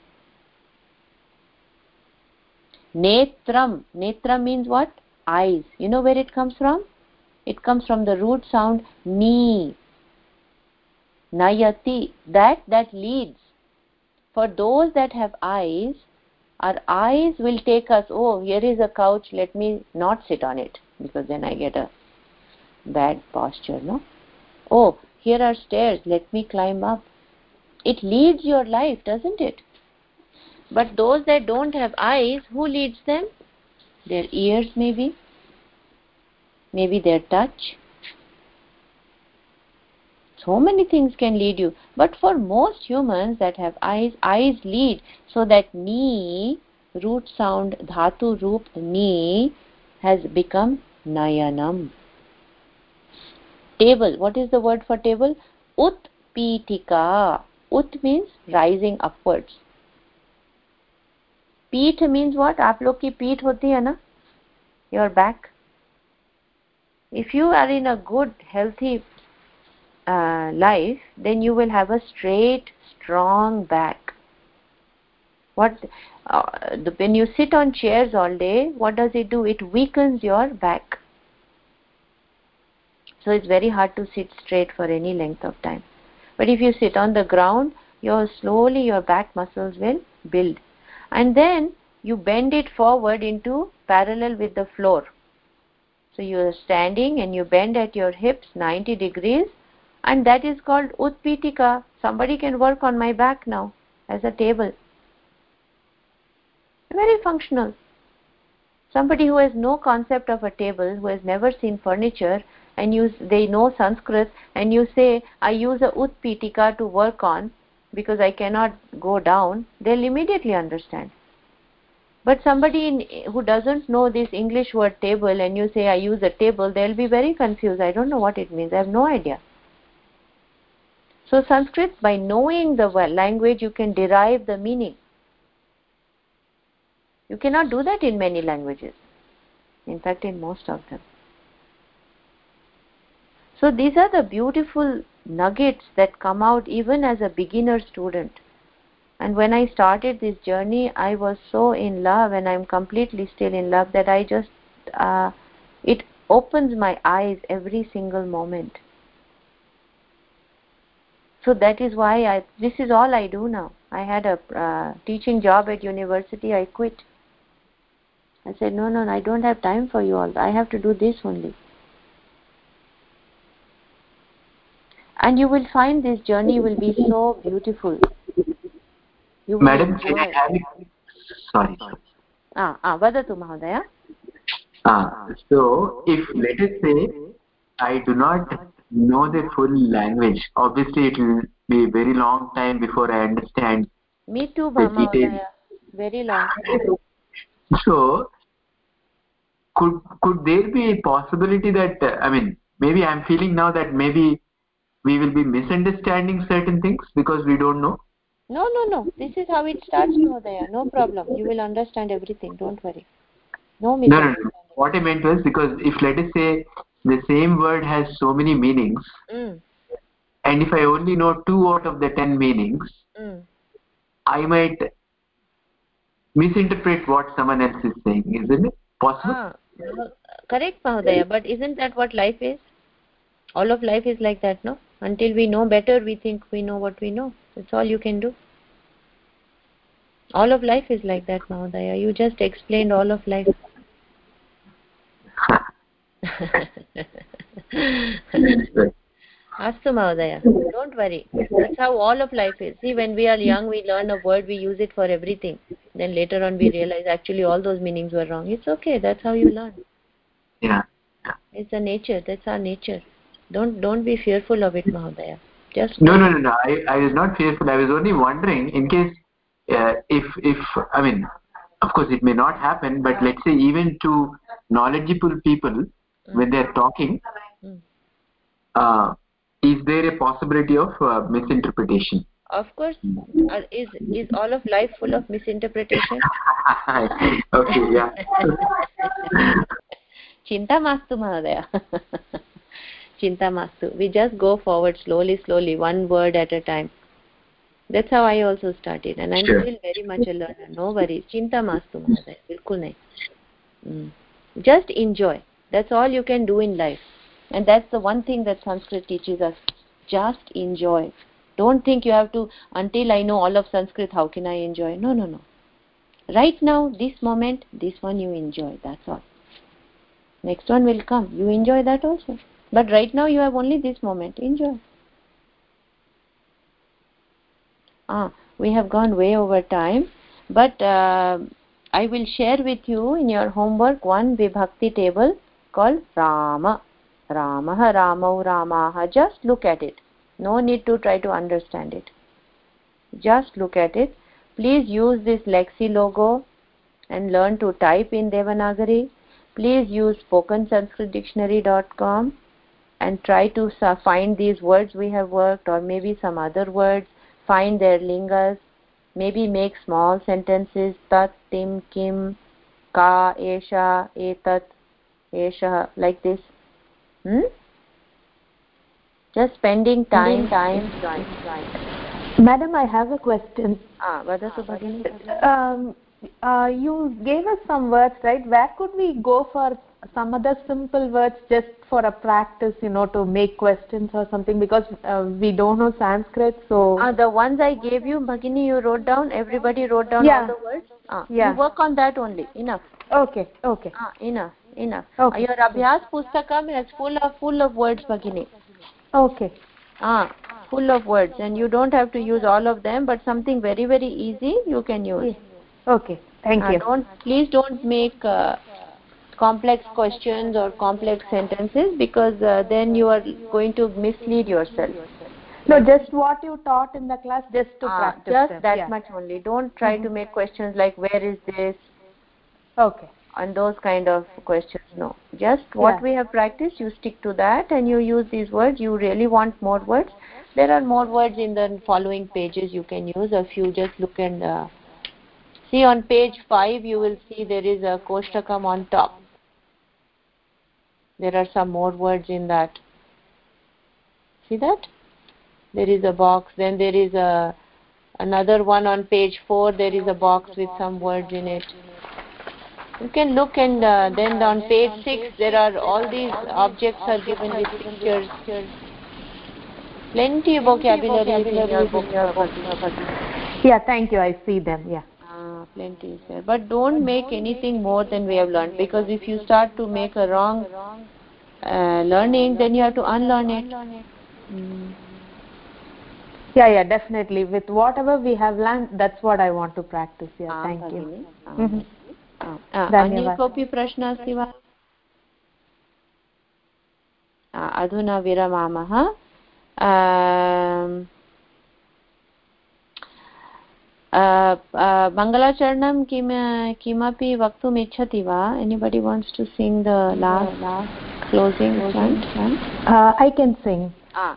Netram. Netram means what? Eyes. You know where it comes from? It comes from the root sound ni. Nayati. That leads. For those that have eyes, our eyes will take us, oh, here is a couch, let me not sit on it, because then I get a bad posture, no? Oh, here are stairs, let me climb up. It leads your life, doesn't it? But those that don't have eyes, who leads them? Their ears, maybe their touch. So many things can lead you. But for most humans that have eyes lead. So that ni, root sound, dhatu roop ni, has become nayanam. Table. What is the word for table? Utpitika. Ut means rising upwards. Peeth means what? आप लोग की पीठ होती है ना? Your back. If you are in a good, healthy life, then you will have a straight, strong back. When you sit on chairs all day, what does it do? It weakens your back. So it's very hard to sit straight for any length of time. But if you sit on the ground, slowly your back muscles will build. And then you bend it forward into parallel with the floor. So you are standing and you bend at your hips 90 degrees and that is called utpitika. Somebody can work on my back now as a table. Very functional. Somebody who has no concept of a table, who has never seen furniture, and they know Sanskrit, and you say, I use a utpitika to work on because I cannot go down, they'll immediately understand. But somebody who doesn't know this English word table, and you say, I use a table, they'll be very confused. I don't know what it means. I have no idea. So Sanskrit, by knowing the language, you can derive the meaning. You cannot do that in many languages. In fact, in most of them. So these are the beautiful nuggets that come out even as a beginner student. And when I started this journey, I was so in love, and I'm completely still in love, that I just, it opens my eyes every single moment. So that is why this is all I do now. I had a teaching job at university, I quit. I said, no, I don't have time for you all. I have to do this only. And you will find this journey will be so beautiful. You will Madam, can I have it? Sorry. Vadatu Mahodaya. So, if let us say I do not know the full language, obviously it will be a very long time before I understand. Me too, Mahodaya. Very long time. So, could there be a possibility that, maybe I'm feeling now that maybe we will be misunderstanding certain things because we don't know? No. This is how it starts, Mahodaya. No problem. You will understand everything. Don't worry. No misunderstanding. No. What I meant was, because if let us say the same word has so many meanings, and if I only know 2 out of the 10 meanings, I might misinterpret what someone else is saying. Isn't it possible? Correct, Mahodaya. But isn't that what life is? All of life is like that, no? Until we know better, we think we know what we know. That's all you can do. All of life is like that, Mahodaya. You just explained all of life. Astu Mahodaya. Don't worry. That's how all of life is. See, when we are young, we learn a word, we use it for everything. Then later on we realize actually all those meanings were wrong. It's okay. That's how you learn. Yeah. It's a nature. That's our nature. Don't be fearful of it, Mahodaya. Just No. I was not fearful. I was only wondering, in case if of course it may not happen, but let's say even to knowledgeable people, when they're talking, is there a possibility of misinterpretation? Of course. Is all of life full of misinterpretation? Okay, yeah. Chinta mastu, Mahodaya. Chinta mastu. We just go forward slowly, one word at a time. That's how I also started, and I'm still very much a learner. No worries. Chinta mastu, Mahodaya. Bilkul nahi. Just enjoy. That's all you can do in life. And that's the one thing that Sanskrit teaches us. Just enjoy. Don't think you have to, until I know all of Sanskrit, how can I enjoy? No. Right now, this moment, this one you enjoy. That's all. Next one will come. You enjoy that also. But right now you have only this moment. Enjoy. We have gone way over time. But I will share with you in your homework one Vibhakti table called Rama. Ramaha, Ramau, Ramaha. Just look at it. No need to try to understand it. Just look at it. Please use this Lexi logo and learn to type in Devanagari. Please use spokensanskritdictionary.com and try to find these words we have worked, or maybe some other words. Find their lingas. Maybe make small sentences. Tat, tim, kim, ka, esha, etat, esha, like this. Just spending time. Madam, I have a question. Vadatu Bhagini. You gave us some words, right? Where could we go for some other simple words just for a practice, to make questions or something, because we don't know Sanskrit, so... The ones I gave you, Bhagini, you wrote down, everybody wrote down all the words? You work on that only, enough. Okay. Enough. Okay. Your Abhyas Pustakam is full of words, Bhagini. Okay. full of words, and you don't have to use all of them, but something very very easy you can use. Okay, thank you. Please don't make complex questions or complex sentences, because then you are going to mislead yourself. No, just what you taught in the class, just to practice just them. that much only. Don't try to make questions like where is this, okay, and those kind of questions. No, just what we have practiced, you stick to that and you use these words. You really want more words, there are more words in the following pages you can use. A few, just look and see on page 5, you will see there is a koshtakam on top. There are some more words in that. See that? There is a box, then there is another one on page 4, there is a box with some words in it. You can look, and then on page 6 there are all these objects are given with pictures. Plenty of vocabulary in your book. Yeah, thank you, I see them. Yeah. Plenty is there. But don't make anything more than we have learned, because if you start to make a wrong learning, then you have to unlearn it. Yeah, definitely. With whatever we have learned, that's what I want to practice. Yeah, thank you. अन्य कोऽपि प्रश्नः अस्ति वा? अधुना विरमामः. मङ्गलाचरणं किमपि वक्तुम् इच्छति वा? Anybody wants to sing the last closing chant? I can sing.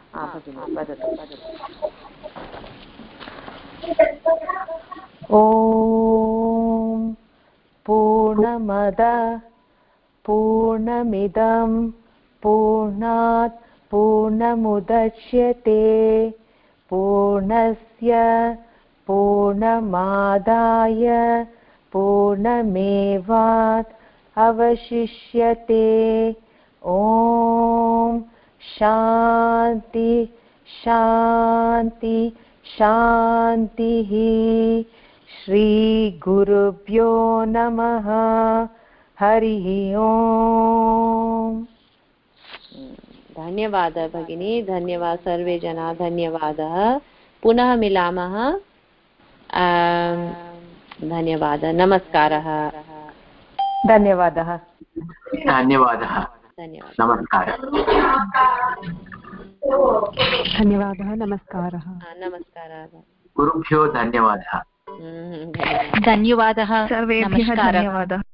ॐ पूर्णमद पूर्णमिदं पूर्णात् पूर्णमुदच्यते पूर्णस्य पूर्णमादाय पूर्णमेवात् अवशिष्यते. ॐ शान्ति शान्ति शान्तिः. श्रीगुरुभ्यो नमः. हरिः ओम्. धन्यवादः भगिनी, धन्यवादः सर्वे जना, धन्यवादः. पुनः मिलामः. धन्यवादः. नमस्कारः. धन्यवादः. धन्यवादः. नमस्कारः. धन्यवादः. नमस्कारः. नमस्कारः. गुरुभ्यो धन्यवादः. धन्यवादः. सर्वेभ्यः धन्यवादः.